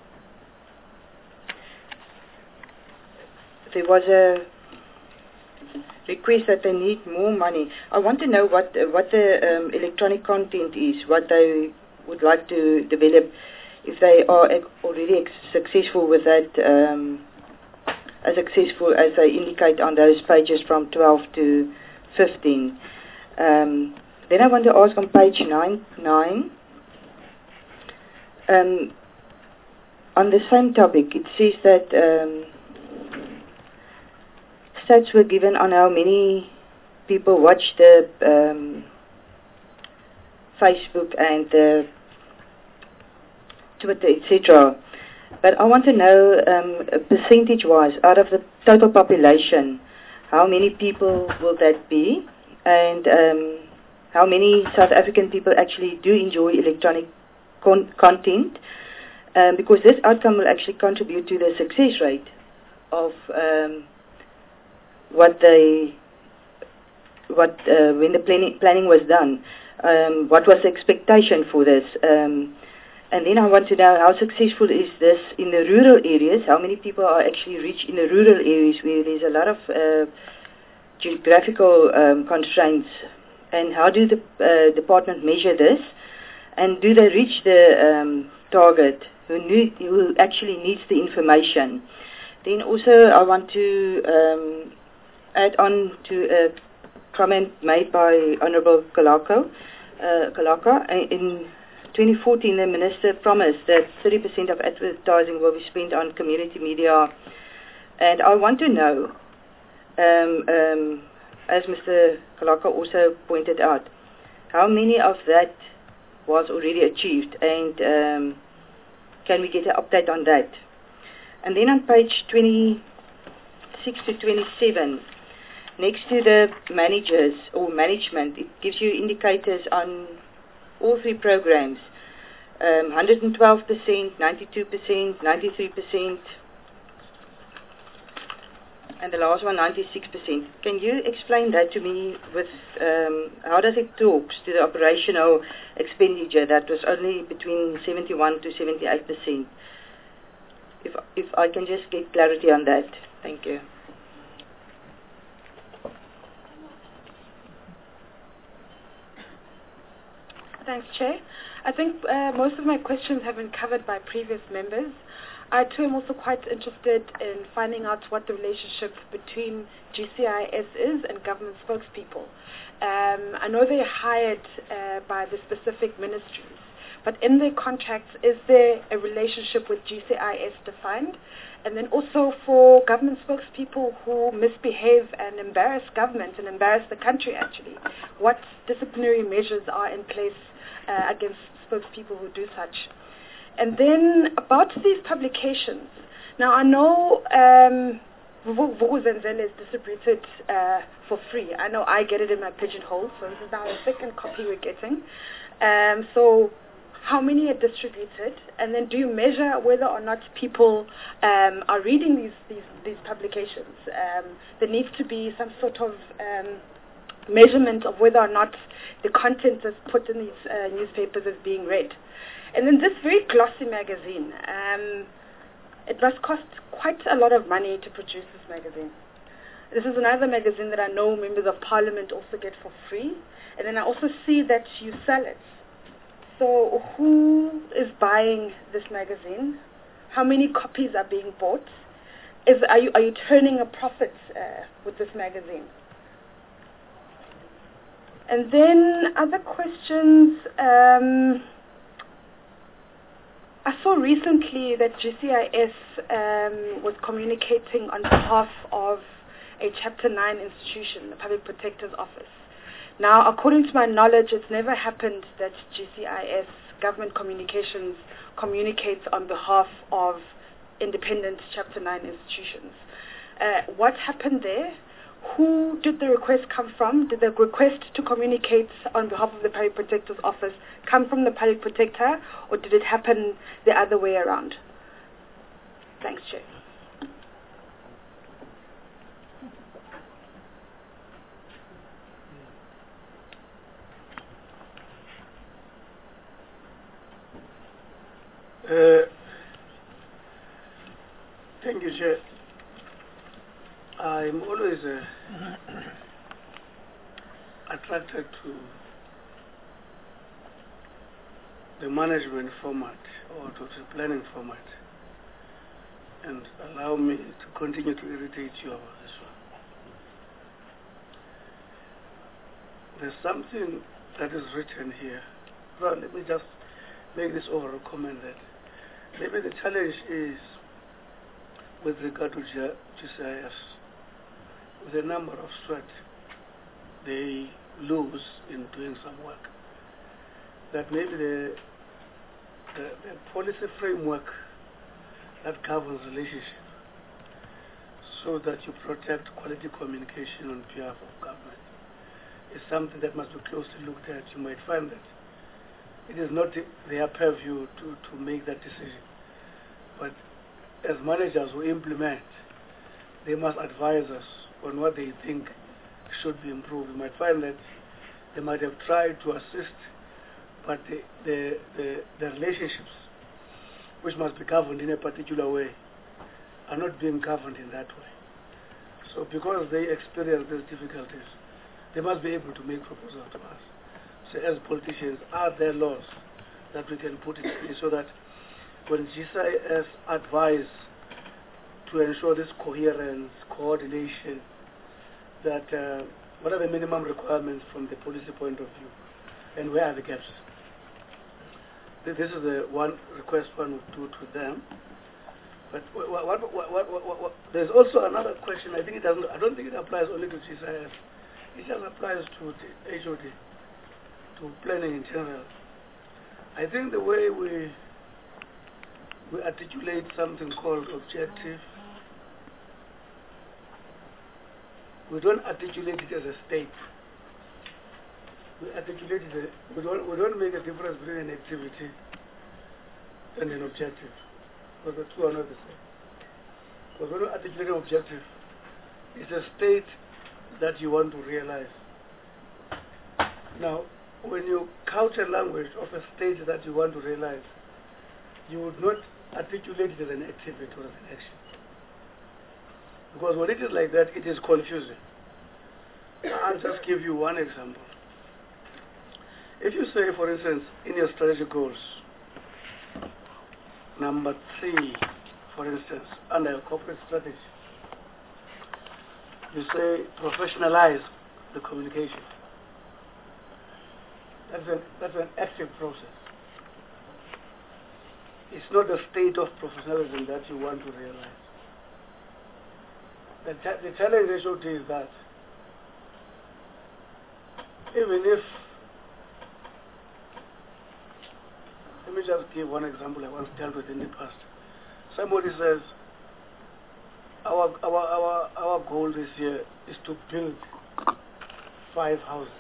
there was a request that they need more money. I want to know what uh, what the um, electronic content is, what they would like to develop, if they are already ex successful with that, um, as successful as they indicate on those pages from twelve to fifteen. Um, then I want to ask on page nine, nine Um, on the same topic, it says that um, stats were given on how many people watch the um, Facebook and the Twitter, et cetera. But I want to know, um, percentage-wise, out of the total population, how many people will that be, and um, how many South African people actually do enjoy electronic con content, um, because this outcome will actually contribute to the success rate of um, what they, what uh, when the planning planning was done. Um, what was the expectation for this? Um, And then I want to know how successful is this in the rural areas, how many people are actually reached in the rural areas where there's a lot of uh, geographical um, constraints, and how do the uh, department measure this, and do they reach the um, target who, need, who actually needs the information? Then also I want to um, add on to a comment made by Honourable Kalaka, uh, Kalaka in twenty fourteen, the Minister promised that thirty percent of advertising will be spent on community media. And I want to know, um, um, as Mister Kalaka also pointed out, how many of that was already achieved, and um, can we get an update on that? And then on page twenty-six to twenty-seven, next to the managers or management, it gives you indicators on all three programs, um, one hundred twelve percent, ninety-two percent, ninety-three percent, and the last one, ninety-six percent. Can you explain that to me with, um, how does it talk to the operational expenditure that was only between seventy-one to seventy-eight percent? If, if I can just get clarity on that. Thank you. Thanks, Chair. I think uh, most of my questions have been covered by previous members. I too am also quite interested in finding out what the relationship between G C I S is and government spokespeople. Um, I know they're hired uh, by the specific ministries, but in their contracts, is there a relationship with G C I S defined? And then also for government spokespeople who misbehave and embarrass government and embarrass the country actually, what disciplinary measures are in place uh, against spokespeople who do such? And then about these publications, now I know um, Vuk'uzenzele is distributed uh, for free. I know I get it in my pigeonhole, so this is now the second copy we're getting. Um, so how many are distributed, and then do you measure whether or not people um, are reading these, these, these publications? Um, there needs to be some sort of um, measurement of whether or not the content that's put in these uh, newspapers is being read. And then this very glossy magazine, um, it must cost quite a lot of money to produce this magazine. This is another magazine that I know members of parliament also get for free, and then I also see that you sell it. So who is buying this magazine? How many copies are being bought? Is, are, you, are you turning a profit uh, with this magazine? And then other questions. Um, I saw recently that G C I S um, was communicating on behalf of a Chapter nine institution, the Public Protector's Office. Now, according to my knowledge, it's never happened that G C I S, government communications, communicates on behalf of independent Chapter nine institutions. Uh, what happened there? Who did the request come from? Did the request to communicate on behalf of the Public Protector's Office come from the Public Protector, or did it happen the other way around? Thanks, Chair. Uh, thank you, Chair. I'm always uh, attracted to the management format or to the planning format, and allow me to continue to irritate you about this one. There's something that is written here. Well, let me just make this overall comment that maybe the challenge is with regard to G C I S, with the number of sweat they lose in doing some work, that maybe the, the, the policy framework that governs relationship so that you protect quality communication on behalf of government is something that must be closely looked at. You might find that it is not their purview to, to make that decision, but as managers who implement, they must advise us on what they think should be improved. You might find that they might have tried to assist, but the, the, the, the relationships which must be governed in a particular way are not being governed in that way. So because they experience these difficulties, they must be able to make proposals to us. So as politicians, are there laws that we can put in place so that when G C I S advise to ensure this coherence, coordination, that uh, what are the minimum requirements from the policy point of view, and where are the gaps? This is the one request one would do to them. But what, what, what, what, what, there's also another question. I think it doesn't. I don't think it applies only to G C I S. It just applies to the H O D, to planning in general. I think the way we we articulate something called objective, we don't articulate it as a state. We articulate it. A, we don't. We don't make a difference between an activity and an objective, because the two are not the same. Because when we articulate an objective, it's a state that you want to realize. Now, when you couch a language of a state that you want to realize, you would not articulate it as an activity or as an action. Because when it is like that, it is confusing. I'll just give you one example. If you say, for instance, in your strategic goals, number three, for instance, under your corporate strategy, you say professionalize the communication. That's an, that's an active process. It's not the state of professionalism that you want to realize. The, cha the challenge issue is that even if, let me just give one example I once dealt with in the past. Somebody says, our, our, our, our goal this year is to build five houses.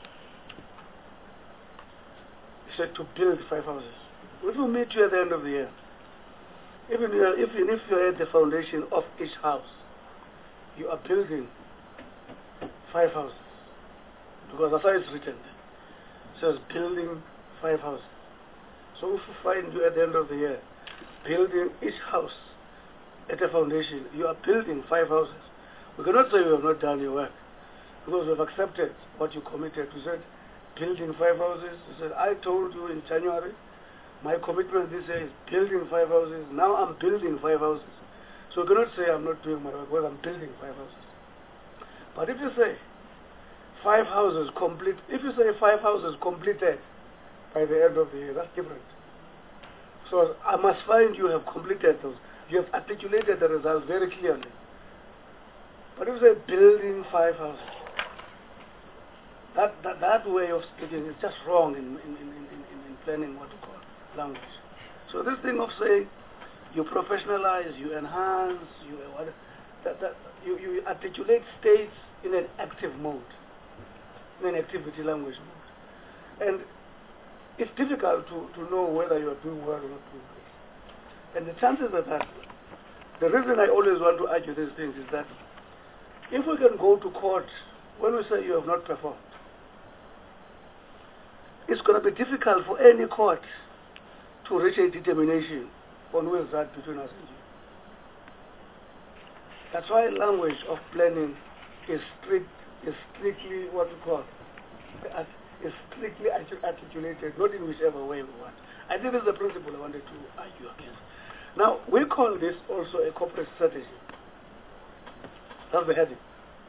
He said to build five houses. We will meet you at the end of the year. Even if, even if you're at the foundation of each house, you are building five houses. Because that's how it's written. It says building five houses. So if we find you at the end of the year building each house at a foundation, you are building five houses. We cannot say you have not done your work, because we have accepted what you committed. We said building five houses. We said, I told you in January, my commitment this year is building five houses. Now I'm building five houses. So we cannot say I'm not doing my work, because I'm building five houses. But if you say five houses complete, if you say five houses completed by the end of the year, that's different. So I must find you have completed those. You have articulated the results very clearly. But if you say building five houses, that, that, that way of speaking is just wrong in, in, in, in, in planning what we call language. So this thing of saying you professionalize, you enhance, you, what, that, that, you, you articulate states in an active mode, in an activity language mode. And it's difficult to, to know whether you are doing well or not doing well. And the chances are that, the reason I always want to argue these things is that if we can go to court when we say you have not performed, it's going to be difficult for any court to reach a determination on who is right between us and you. That's why language of planning is strict, is strictly what we call, is strictly articulated, not in whichever way we want. I think this is the principle I wanted to argue against. Now, we call this also a corporate strategy. That's the heading.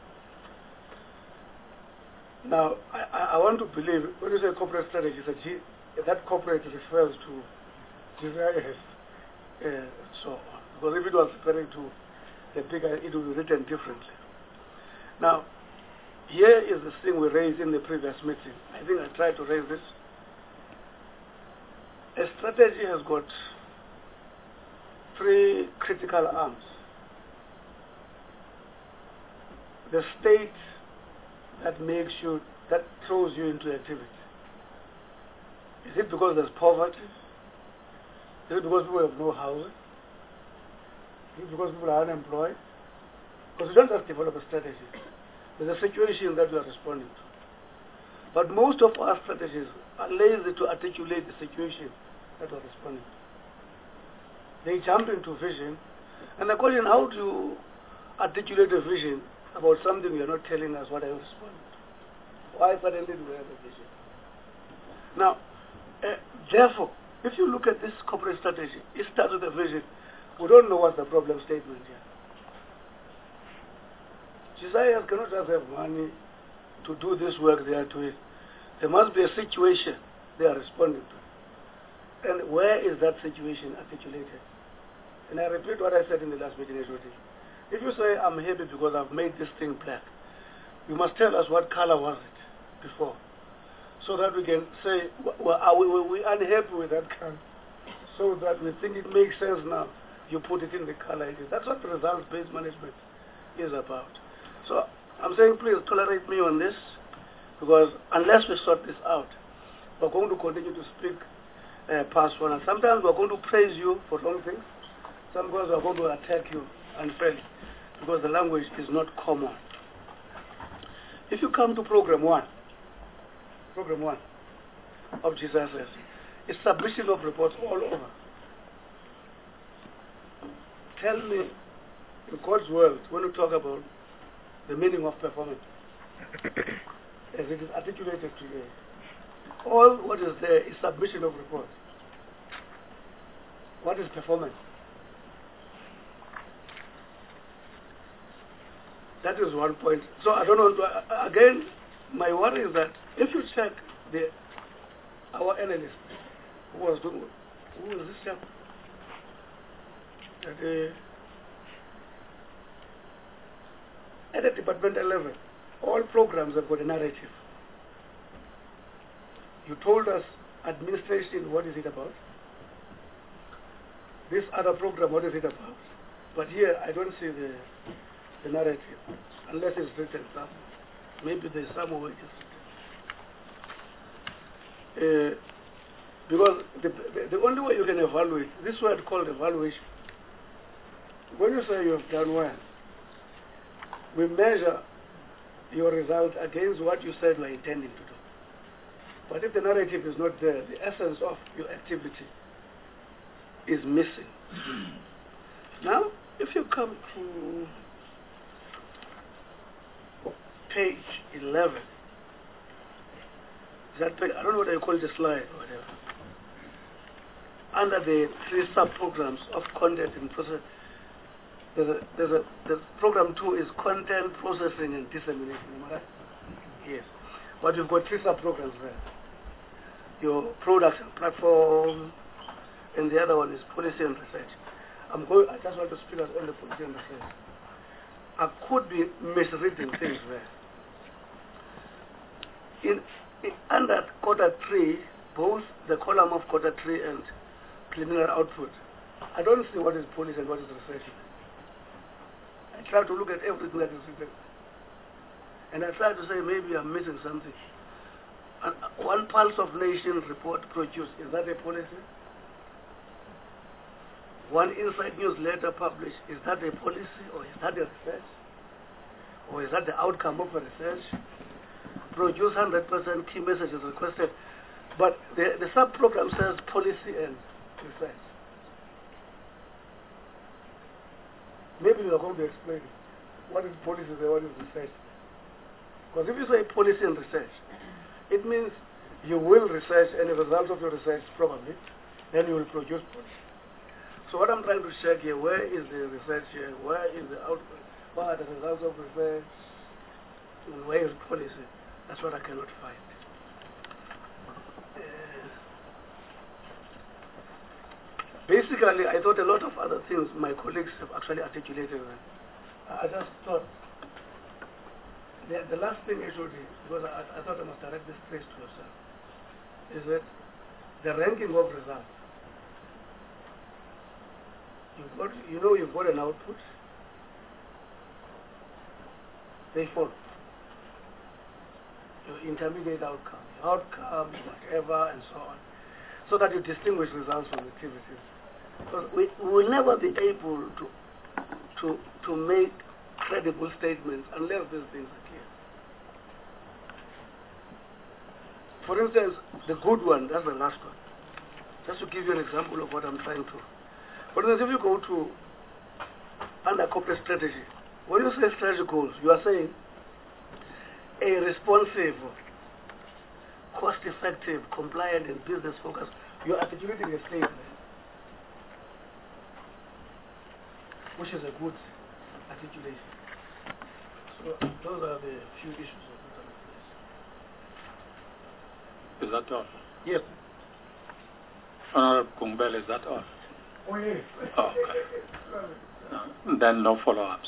Now, I, I want to believe, when you say corporate strategy, that, G, that corporate refers to G C I S uh, so on. Because if it was referring to the bigger, it would be written differently. Now, here is the thing we raised in the previous meeting. I think I tried to raise this. A strategy has got three critical arms. The state that makes you, that throws you into activity. Is it because there's poverty? Is it because people have no housing? Is it because people are unemployed? Because you don't just develop a strategy. There's a situation that you are responding to. But most of our strategies are lazy to articulate the situation that we're responding to. They jump into vision, and the question, how do you articulate a vision about something you're not telling us what are you responding to? Why suddenly do we have a vision? Now, uh, therefore, if you look at this corporate strategy, it starts with a vision. We don't know what's the problem statement here. G S I S cannot just have money to do this work they are doing. There must be a situation they are responding to. And where is that situation articulated? And I repeat what I said in the last meeting. If you say, I'm happy because I've made this thing black, you must tell us what color was it before, so that we can say, well, are we, we, we unhappy with that color, so that we think it makes sense now. You put it in the color it is. That's what results-based management is about. So I'm saying, please tolerate me on this, because unless we sort this out, we're going to continue to speak uh, past one. And sometimes we're going to praise you for wrong things. Sometimes we're going to attack you unfairly, because the language is not common. If you come to program one, program one of G S I S, it's submission of reports all over. Tell me, in God's world, when you talk about the meaning of performance, as it is articulated today, all what is there is submission of reports. What is performance? That is one point. So I don't want to, uh, again, my worry is that if you check the, our analyst, who was doing, who was this chap? At the, at the departmental level, all programs have got a narrative. You told us administration, what is it about? This other program, what is it about? But here, I don't see the, the narrative, unless it's written somewhere. Maybe there's somewhere where it's written. Uh, because the, the, the only way you can evaluate, this word called evaluation, when you say you have done well, we measure your result against what you said you are intending to do. But if the narrative is not there, the essence of your activity is missing. Now, if you come to page eleven, that page, I don't know what I call the slide or whatever, under the three sub-programs of content and process, there's a, there's a, the program two is content processing and dissemination, am I right? Yes. But you've got three sub-programs there. Your products and platform, and the other one is policy and research. I'm going, I just want to speak on the policy and research. I could be misreading things there. In, in under quarter three, both the column of quarter three and preliminary output, I don't see what is policy and what is research. I try to look at everything that is written, and I try to say maybe I'm missing something. And one Pulse of Nations report produced, is that a policy? One Inside newsletter published, is that a policy or is that a research? Or is that the outcome of a research? Produce one hundred percent key messages requested, but the, the sub-program says policy and research. Maybe you are going to explain what is policy and what is research. Because if you say policy and research, it means you will research, and the result of your research probably, then you will produce policy. So what I'm trying to check here, where is the research here? Where is the output? What are the results of research? And where is policy? That's what I cannot find. Uh, basically, I thought a lot of other things my colleagues have actually articulated. I just thought, the, the last thing actually, because I, I thought I must direct this praise to yourself, is that the ranking of results. You've got, you know you've got an output, they follow. Your intermediate outcome, your outcome, whatever, and so on, so that you distinguish results from activities. Because we, we will never be able to, to, to make credible statements unless these things are clear. For instance, the good one, that's the last one. Just to give you an example of what I'm trying to. For instance, if you go to under corporate strategy, when you say strategy goals, you are saying a responsive, cost-effective, compliant, and business-focused. You are articulating a statement, which is a good articulation. So those are the few issues of the Is that all? Yes. Honorable Kumbel, is that all? Oh, yes. Oh, okay. No, then no follow-ups.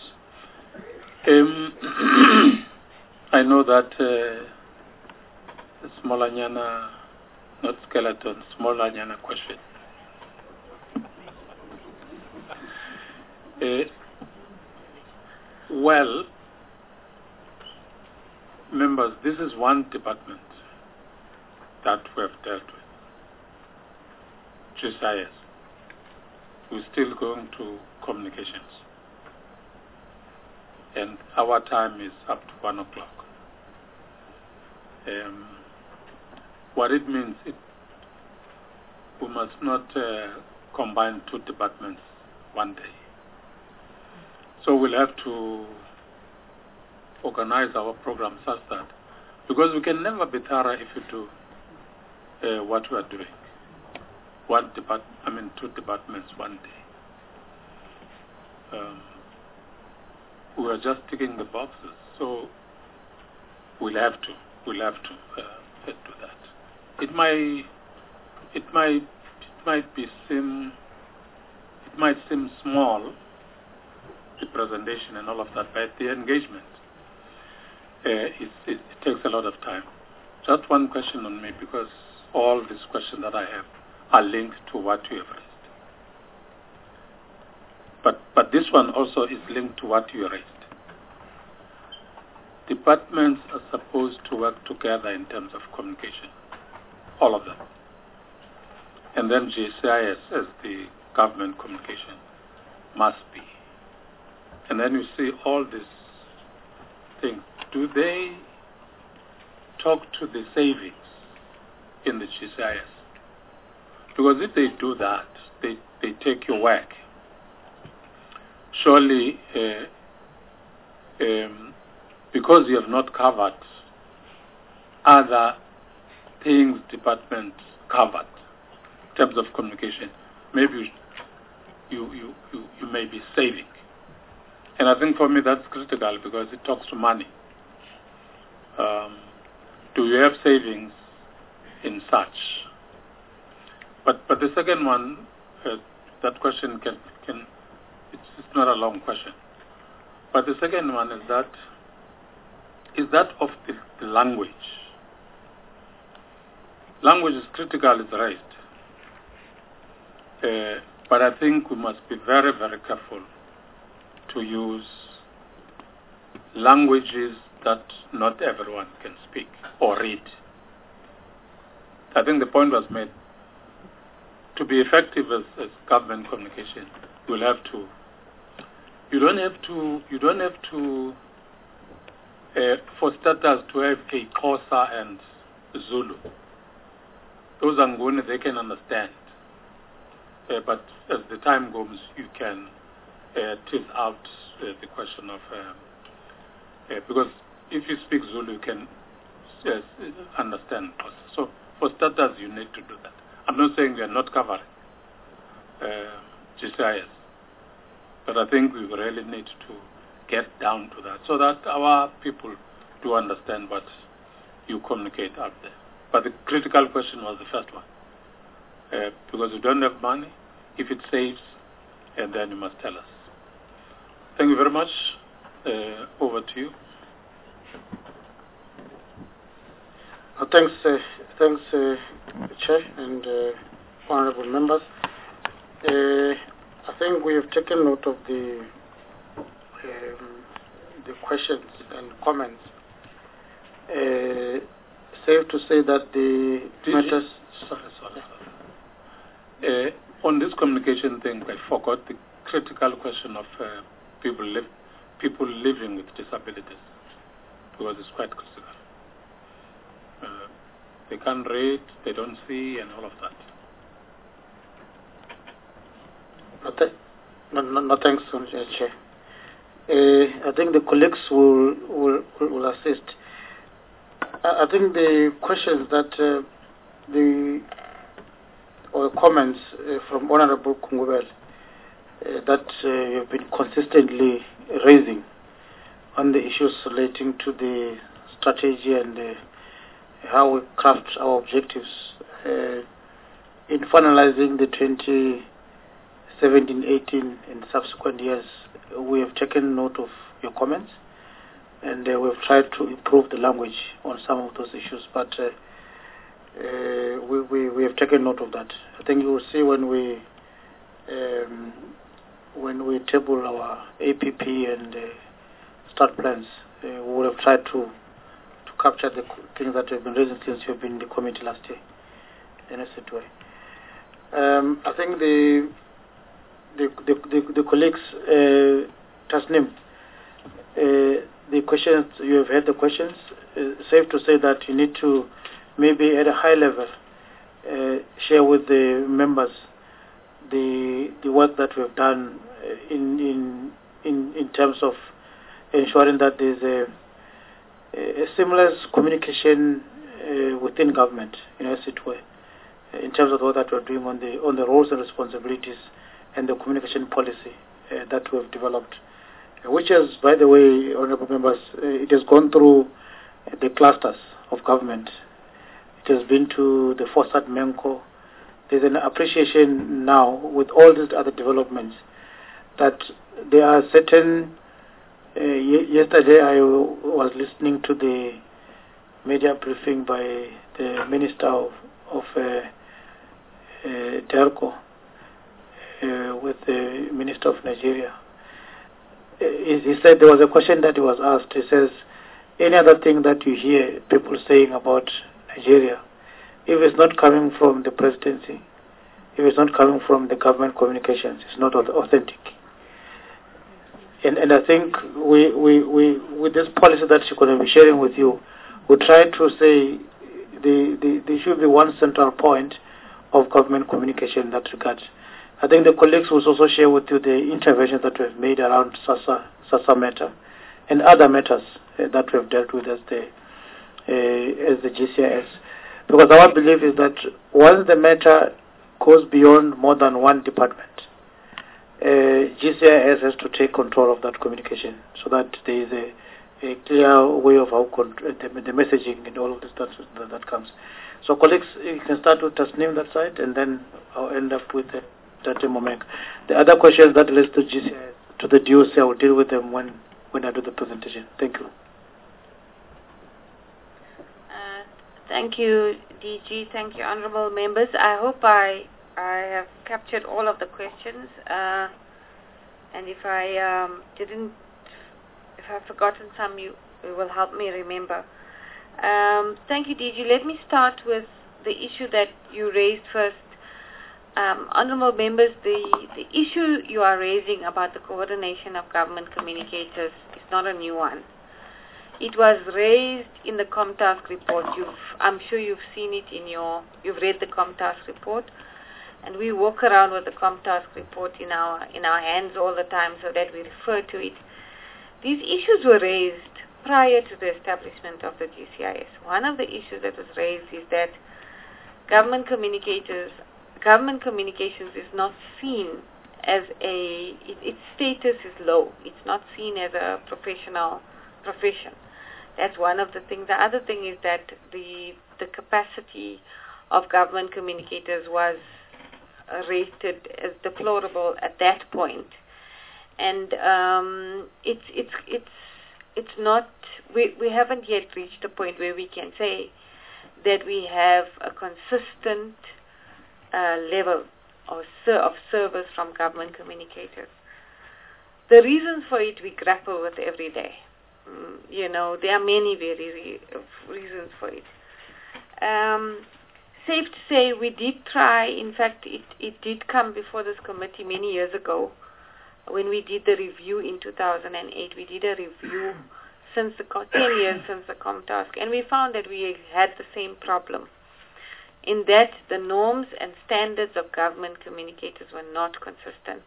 Um, I know that uh, Smolanyana, not skeleton, Smolanyana question. Uh, well, members, this is one department that we have dealt with. G S I S. We're still going to communications. And our time is up to one o'clock. Um, what it means, it, we must not uh, combine two departments one day. So we'll have to organize our program such that, because we can never be thorough if we do uh, what we are doing. One depart, I mean two departments one day. Um, we are just ticking the boxes, so we'll have to, we'll have to uh, do that. It might, it might, it might be seem, it might seem small, the presentation and all of that, but the engagement, uh, it, it, it takes a lot of time. Just one question on me, because all these questions that I have are linked to what you have raised. But, but this one also is linked to what you raised. Departments are supposed to work together in terms of communication, all of them. And then G S I S as the government communication must be. And then you see all these things. Do they talk to the savings in the G S I S? Because if they do that, they, they take your work. Surely, uh, um, because you have not covered other things department covered in terms of communication, maybe you, you, you, you may be saving. And I think for me that's critical because it talks to money. Um, do you have savings in such? But but the second one, uh, that question can can it's, it's not a long question. But the second one is that is that of the, the language. Language is critical, it's raised. Uh, but I think we must be very, very careful to use languages that not everyone can speak or read. I think the point was made. To be effective as, as government communication, you'll have to. You don't have to. You don't have to. Uh, for starters, to have a Xhosa and Zulu. Those Nguni they can understand, uh, but as the time goes, you can uh, tease out uh, the question of um, uh, because if you speak Zulu, you can yes, understand Xhosa. So for starters, you need to do that. I'm not saying we are not covering uh, G S I S, but I think we really need to get down to that so that our people do understand what you communicate out there. But the critical question was the first one, uh, because we don't have money, if it saves, and then you must tell us. Thank you very much. Uh, over to you. Uh, thanks, uh, thanks, uh, Chair and uh, honourable members. Uh, I think we have taken note of the um, the questions and comments. Uh, safe to say that the Did matters. You? Sorry, sorry, sorry. Uh, on this communication thing, I forgot the critical question of uh, people live, people living with disabilities, because it's quite critical. Uh, they can't read, they don't see, and all of that. No, th no, no, no thanks, uh, Chair. Uh, I think the colleagues will will, will assist. I, I think the questions that uh, the or comments uh, from Honourable Kungubel uh, that uh, you have been consistently raising on the issues relating to the strategy and uh, how we craft our objectives uh, in finalizing the twenty seventeen eighteen and subsequent years. We have taken note of your comments, and uh, we've tried to improve the language on some of those issues, but uh, uh, we, we, we have taken note of that. I think you will see when we um, when we table our A P P and uh, start plans, uh, we would have tried to to capture the things that have been raised since you've been in the committee last year in a certain way. Um, I think the The, the, the, the colleagues, uh, Tasnim, uh, the questions, you have heard the questions. Uh, safe to say that you need to, maybe at a high level, uh, share with the members the the work that we have done in in in, in terms of ensuring that there is a, a seamless communication uh, within government, in a certain way, in terms of what that we are doing on the on the roles and responsibilities and the communication policy uh, that we have developed, uh, which has, by the way, honourable members, uh, it has gone through uh, the clusters of government. It has been to the FOSAT MENCO. There's an appreciation now with all these other developments that there are certain, uh, yesterday I was listening to the media briefing by the Minister of, of uh, uh, DERCO, Uh, with the Minister of Nigeria. Uh, he said there was a question that he was asked. He says, any other thing that you hear people saying about Nigeria, if it's not coming from the presidency, if it's not coming from the government communications, it's not authentic. And, and I think we, we, we, with this policy that she's going to be sharing with you, we try to say the, the, there should be one central point of government communication in that regard. I think the colleagues will also share with you the interventions that we have made around SASSA, SASSA matter and other matters uh, that we have dealt with as the, uh, as the G C I S. Because our belief is that once the matter goes beyond more than one department, uh, G C I S has to take control of that communication so that there is a, a clear way of how con the, the messaging and all of this that, that, that comes. So colleagues, you can start with Tasnim that side, and then I'll end up with the Moment. The other questions that relates to G C I, to the D O C, I will deal with them when, when I do the presentation. Thank you. Uh, thank you, D G. Thank you, honourable members. I hope I I have captured all of the questions. Uh, and if I um, didn't, if I've forgotten some, you, you will help me remember. Um, thank you, D G. Let me start with the issue that you raised first. Um, honourable members, the, the issue you are raising about the coordination of government communicators is not a new one. It was raised in the ComTask report. You've, I'm sure you've seen it in your, you've read the ComTask report, and we walk around with the ComTask report in our, in our hands all the time so that we refer to it. These issues were raised prior to the establishment of the G C I S. One of the issues that was raised is that government communicators Government communications is not seen as a, it, its status is low. It's not seen as a professional profession. That's one of the things. The other thing is that the the capacity of government communicators was rated as deplorable at that point. And um, it's it's it's it's not we we haven't yet reached a point where we can say that we have a consistent uh, level of, ser- of service from government communicators. The reasons for it we grapple with every day. Mm, you know, there are many very re- reasons for it. Um, safe to say, we did try. In fact, it it did come before this committee many years ago. When we did the review in two thousand eight, we did a review since the ten years since the Comtask, and we found that we had the same problem, in that the norms and standards of government communicators were not consistent.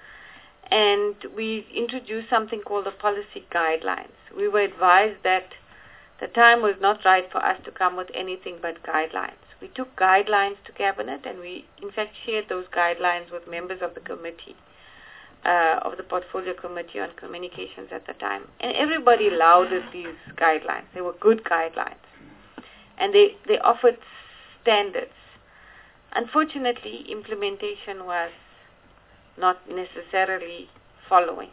And we introduced something called the policy guidelines. We were advised that the time was not right for us to come with anything but guidelines. We took guidelines to Cabinet, and we in fact shared those guidelines with members of the committee. Uh, of the Portfolio Committee on Communications at the time. And everybody lauded these guidelines. They were good guidelines. And they, they offered standards. Unfortunately, implementation was not necessarily following.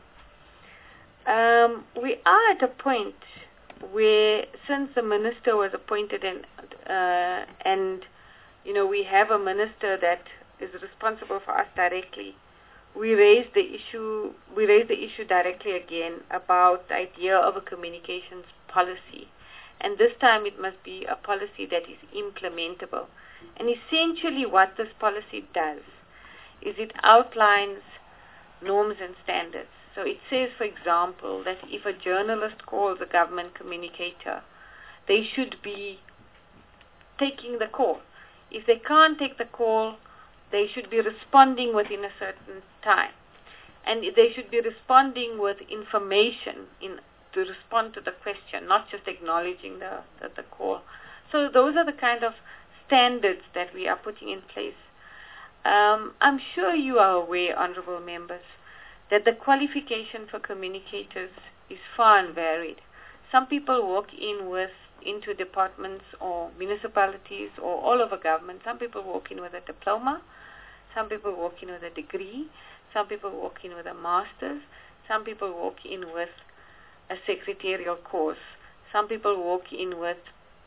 Um, we are at a point where, since the minister was appointed and, uh, and you know, we have a minister that is responsible for us directly, We raised the issue. We raised the issue directly again about the idea of a communications policy, and this time it must be a policy that is implementable. And essentially, what this policy does is it outlines norms and standards. So it says, for example, that if a journalist calls a government communicator, they should be taking the call. If they can't take the call, they should be responding within a certain time. And they should be responding with information in, to respond to the question, not just acknowledging the, the, the call. So those are the kind of standards that we are putting in place. Um, I'm sure you are aware, honorable members, that the qualification for communicators is far and varied. Some people walk in with into departments or municipalities or all over government. Some people walk in with a diploma. Some people walk in with a degree. Some people walk in with a master's. Some people walk in with a secretarial course. Some people walk in with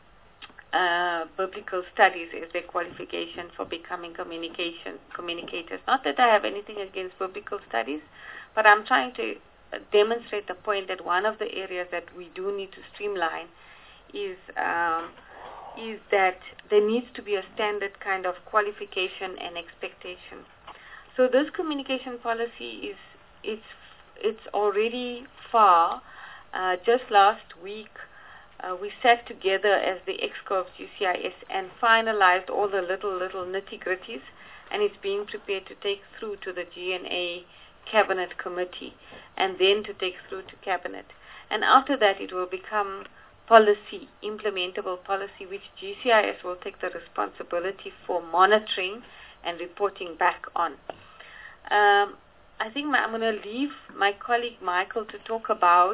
uh, biblical studies as their qualification for becoming communication communicators. Not that I have anything against biblical studies, but I'm trying to demonstrate the point that one of the areas that we do need to streamline is um, is that there needs to be a standard kind of qualification and expectation. So this communication policy is it's it's already far. Uh, just last week, uh, we sat together as the ExCo of G C I S and finalized all the little little nitty-gritties, and it's being prepared to take through to the G N A Cabinet Committee, and then to take through to Cabinet. And after that, it will become policy, implementable policy, which G C I S will take the responsibility for monitoring and reporting back on. Um, I think my, I'm going to leave my colleague Michael to talk about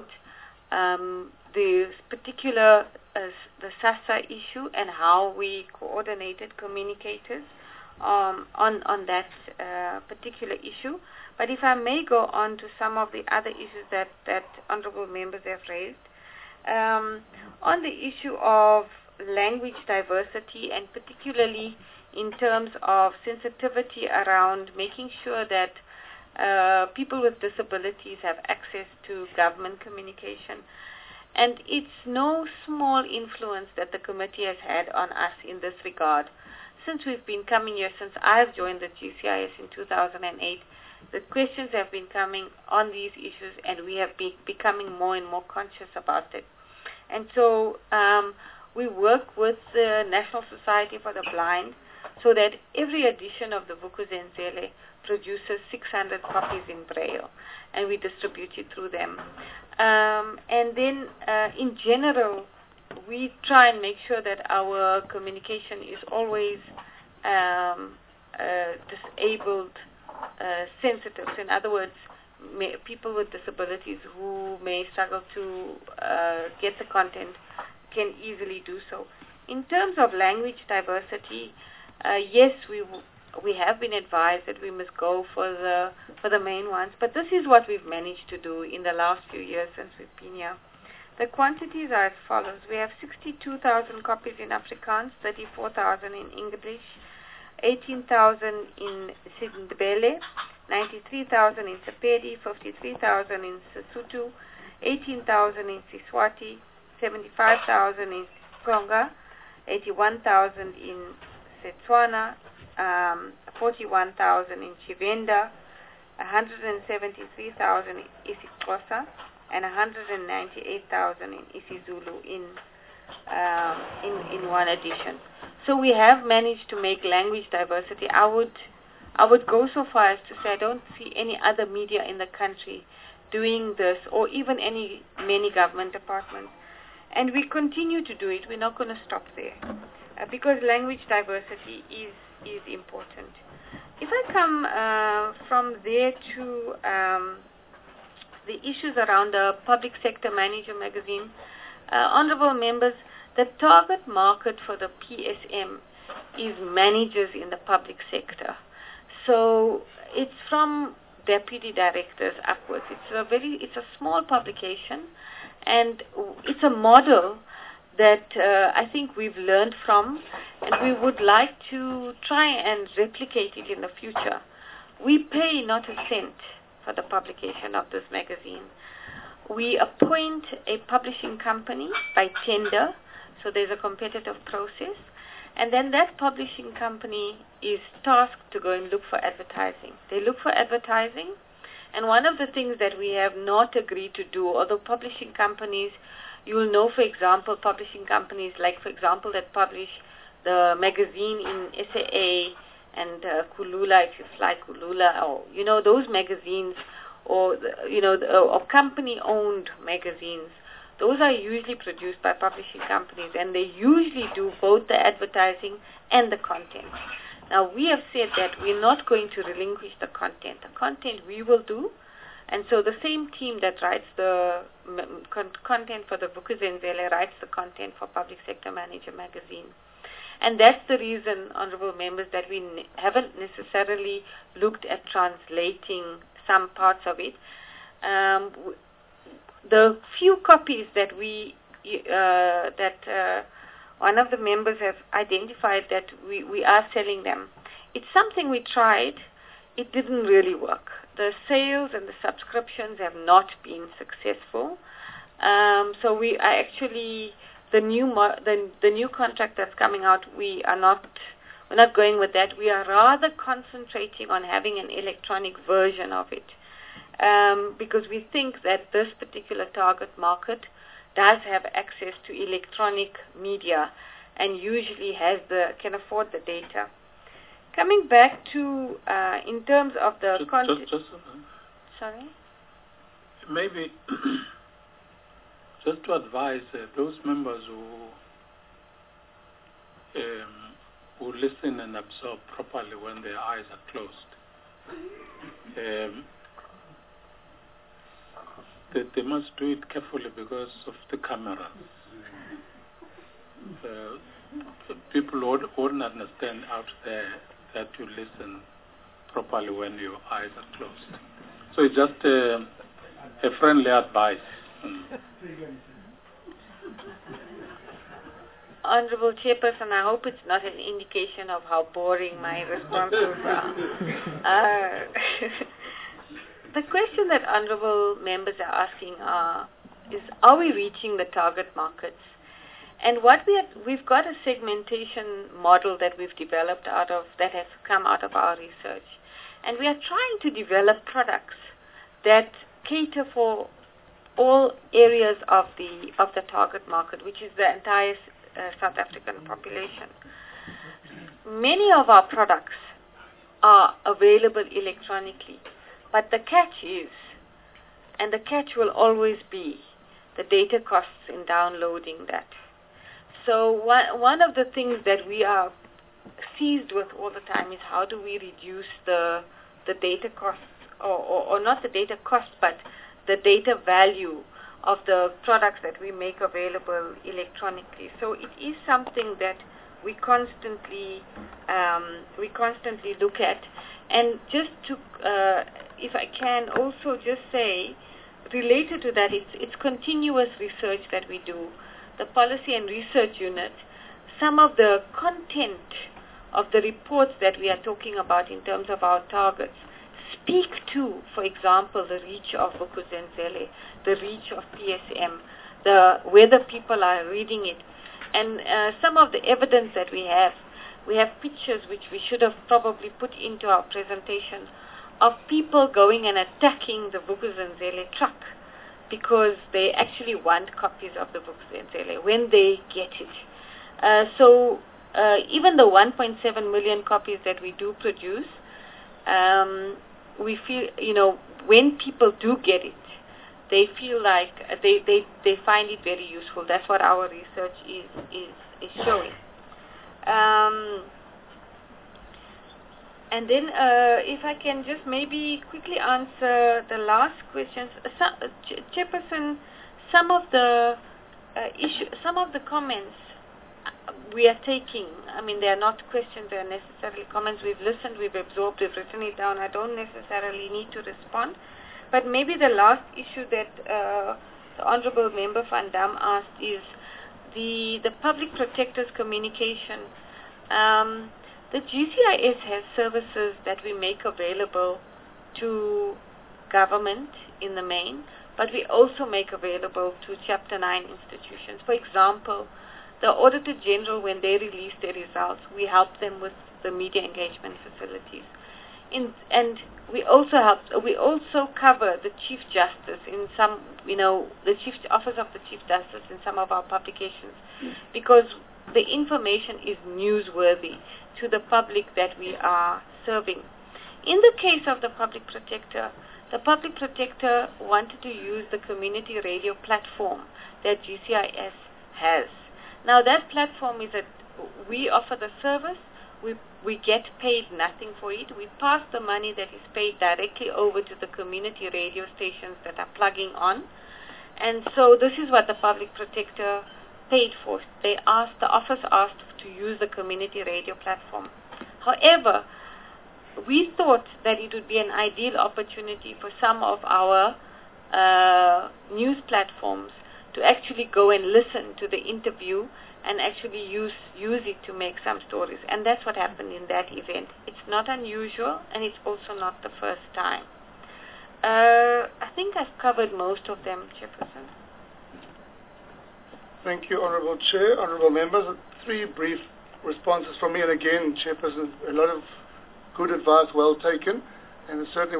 um, the particular, uh, the SASSA issue and how we coordinated communicators um, on, on that uh, particular issue. But if I may go on to some of the other issues that, that honorable members have raised. Um, on the issue of language diversity, and particularly in terms of sensitivity around making sure that uh, people with disabilities have access to government communication. And it's no small influence that the committee has had on us in this regard. Since we've been coming here, since I've joined the G C I S in two thousand eight, the questions have been coming on these issues, and we have been becoming more and more conscious about it. And so um, we work with the National Society for the Blind so that every edition of the Vuk'uzenzele produces six hundred copies in Braille, and we distribute it through them. Um, and then uh, in general, we try and make sure that our communication is always um, uh, disabled uh, sensitive. So in other words, may, people with disabilities who may struggle to uh, get the content can easily do so. In terms of language diversity, uh, yes, we w- we have been advised that we must go for the for the main ones, but this is what we've managed to do in the last few years since we've been here. The quantities are as follows. We have sixty-two thousand copies in Afrikaans, thirty-four thousand in English, eighteen thousand in Sindebele, ninety-three thousand in Sepedi, fifty-three thousand in Sesotho, eighteen thousand in Siswati, seventy-five thousand in Konga, eighty-one thousand in Setswana, um, forty-one thousand in Chivenda, one hundred seventy-three thousand in isiXhosa, and one hundred ninety-eight thousand in isiZulu in, um, in in one edition. So we have managed to make language diversity. I would I would go so far as to say I don't see any other media in the country doing this, or even any many government departments. And we continue to do it. We're not going to stop there, uh, because language diversity is is important. If I come uh, from there to um, the issues around the Public Sector Manager magazine, uh, honorable members, the target market for the P S M is managers in the public sector. So it's from deputy directors upwards. It's a very, it's a small publication, and it's a model that uh, I think we've learned from, and we would like to try and replicate it in the future. We pay not a cent for the publication of this magazine. We appoint a publishing company by tender, so there's a competitive process, and then that publishing company is tasked to go and look for advertising. They look for advertising, and one of the things that we have not agreed to do, although publishing companies, you will know, for example, publishing companies like, for example, that publish the magazine in S A A and uh, Kulula, if you fly Kulula, or, you know, those magazines, or, the, you know, the, or company-owned magazines, those are usually produced by publishing companies, and they usually do both the advertising and the content. Now, we have said that we're not going to relinquish the content. The content we will do, and so the same team that writes the con content for the Vukuzenzele writes the content for Public Sector Manager magazine. And that's the reason, honorable members, that we ne haven't necessarily looked at translating some parts of it. Um, the few copies that we, uh, that uh, one of the members have identified that we, we are selling them, it's something we tried. It didn't really work. The sales and the subscriptions have not been successful. Um, so we are actually, the new mo the, the new contract that's coming out, we are not we're not going with that. We are rather concentrating on having an electronic version of it, um, because we think that this particular target market does have access to electronic media and usually has the can afford the data. Coming back to, uh, in terms of the just, content... just, just, uh, Sorry? Maybe just to advise uh, those members who, um, who listen and absorb properly when their eyes are closed, um, they, they must do it carefully because of the cameras. Uh, people would, wouldn't understand out there that you listen properly when your eyes are closed. So it's just uh, a friendly advice. Mm. Honorable Chairperson, I hope it's not an indication of how boring my responses are. Uh, the question that honorable members are asking are, is, are we reaching the target markets? And what we have, we've got a segmentation model that we've developed out of, that has come out of our research. And we are trying to develop products that cater for all areas of the, of the target market, which is the entire uh, South African population. Many of our products are available electronically, but the catch is, and the catch will always be, the data costs in downloading that. So one, one of the things that we are seized with all the time is how do we reduce the, the data costs, or, or, or not the data cost, but the data value of the products that we make available electronically. So it is something that we constantly um, we constantly look at. And just to, uh, if I can also just say, related to that, it's, it's continuous research that we do. The Policy and Research Unit, some of the content of the reports that we are talking about in terms of our targets speak to, for example, the reach of Vuk'uzenzele, the reach of P S M, the whether people are reading it. And uh, some of the evidence that we have, we have pictures which we should have probably put into our presentation of people going and attacking the Vuk'uzenzele truck because they actually want copies of the Vuk'uzenzele when they get it. Uh, so uh, even the one point seven million copies that we do produce, um, we feel, you know, when people do get it, they feel like uh, they, they, they find it very useful. That's what our research is, is, is showing. Um, and then uh, if I can just maybe quickly answer the last questions. Uh, some, uh, Ch Chairperson, some of the uh, issue, some of the comments we are taking, I mean, they are not questions, they are necessarily comments. We've listened, we've absorbed, we've written it down. I don't necessarily need to respond. But maybe the last issue that uh, the Honourable Member Van Dam asked is the, the Public Protector's communication. Um, the G C I S has services that we make available to government in the main, but we also make available to Chapter nine institutions. For example, the Auditor General, when they release their results, we help them with the media engagement facilities. In, and we also help, we also cover the Chief Justice in some, you know, the Chief Office of the Chief Justice in some of our publications, because the information is newsworthy to the public that we are serving. In the case of the Public Protector, the Public Protector wanted to use the community radio platform that G C I S has. Now that platform is that we offer the service, we, we get paid nothing for it, we pass the money that is paid directly over to the community radio stations that are plugging on, and so this is what the Public Protector paid for. They asked, the office asked to use the community radio platform. However, we thought that it would be an ideal opportunity for some of our uh, news platforms to actually go and listen to the interview and actually use use it to make some stories. And that's what happened in that event. It's not unusual, and it's also not the first time. Uh, I think I've covered most of them, Chairperson. Thank you, Honourable Chair, Honourable Members. Three brief responses from me, and again, Chairperson, a lot of good advice, well taken, and certainly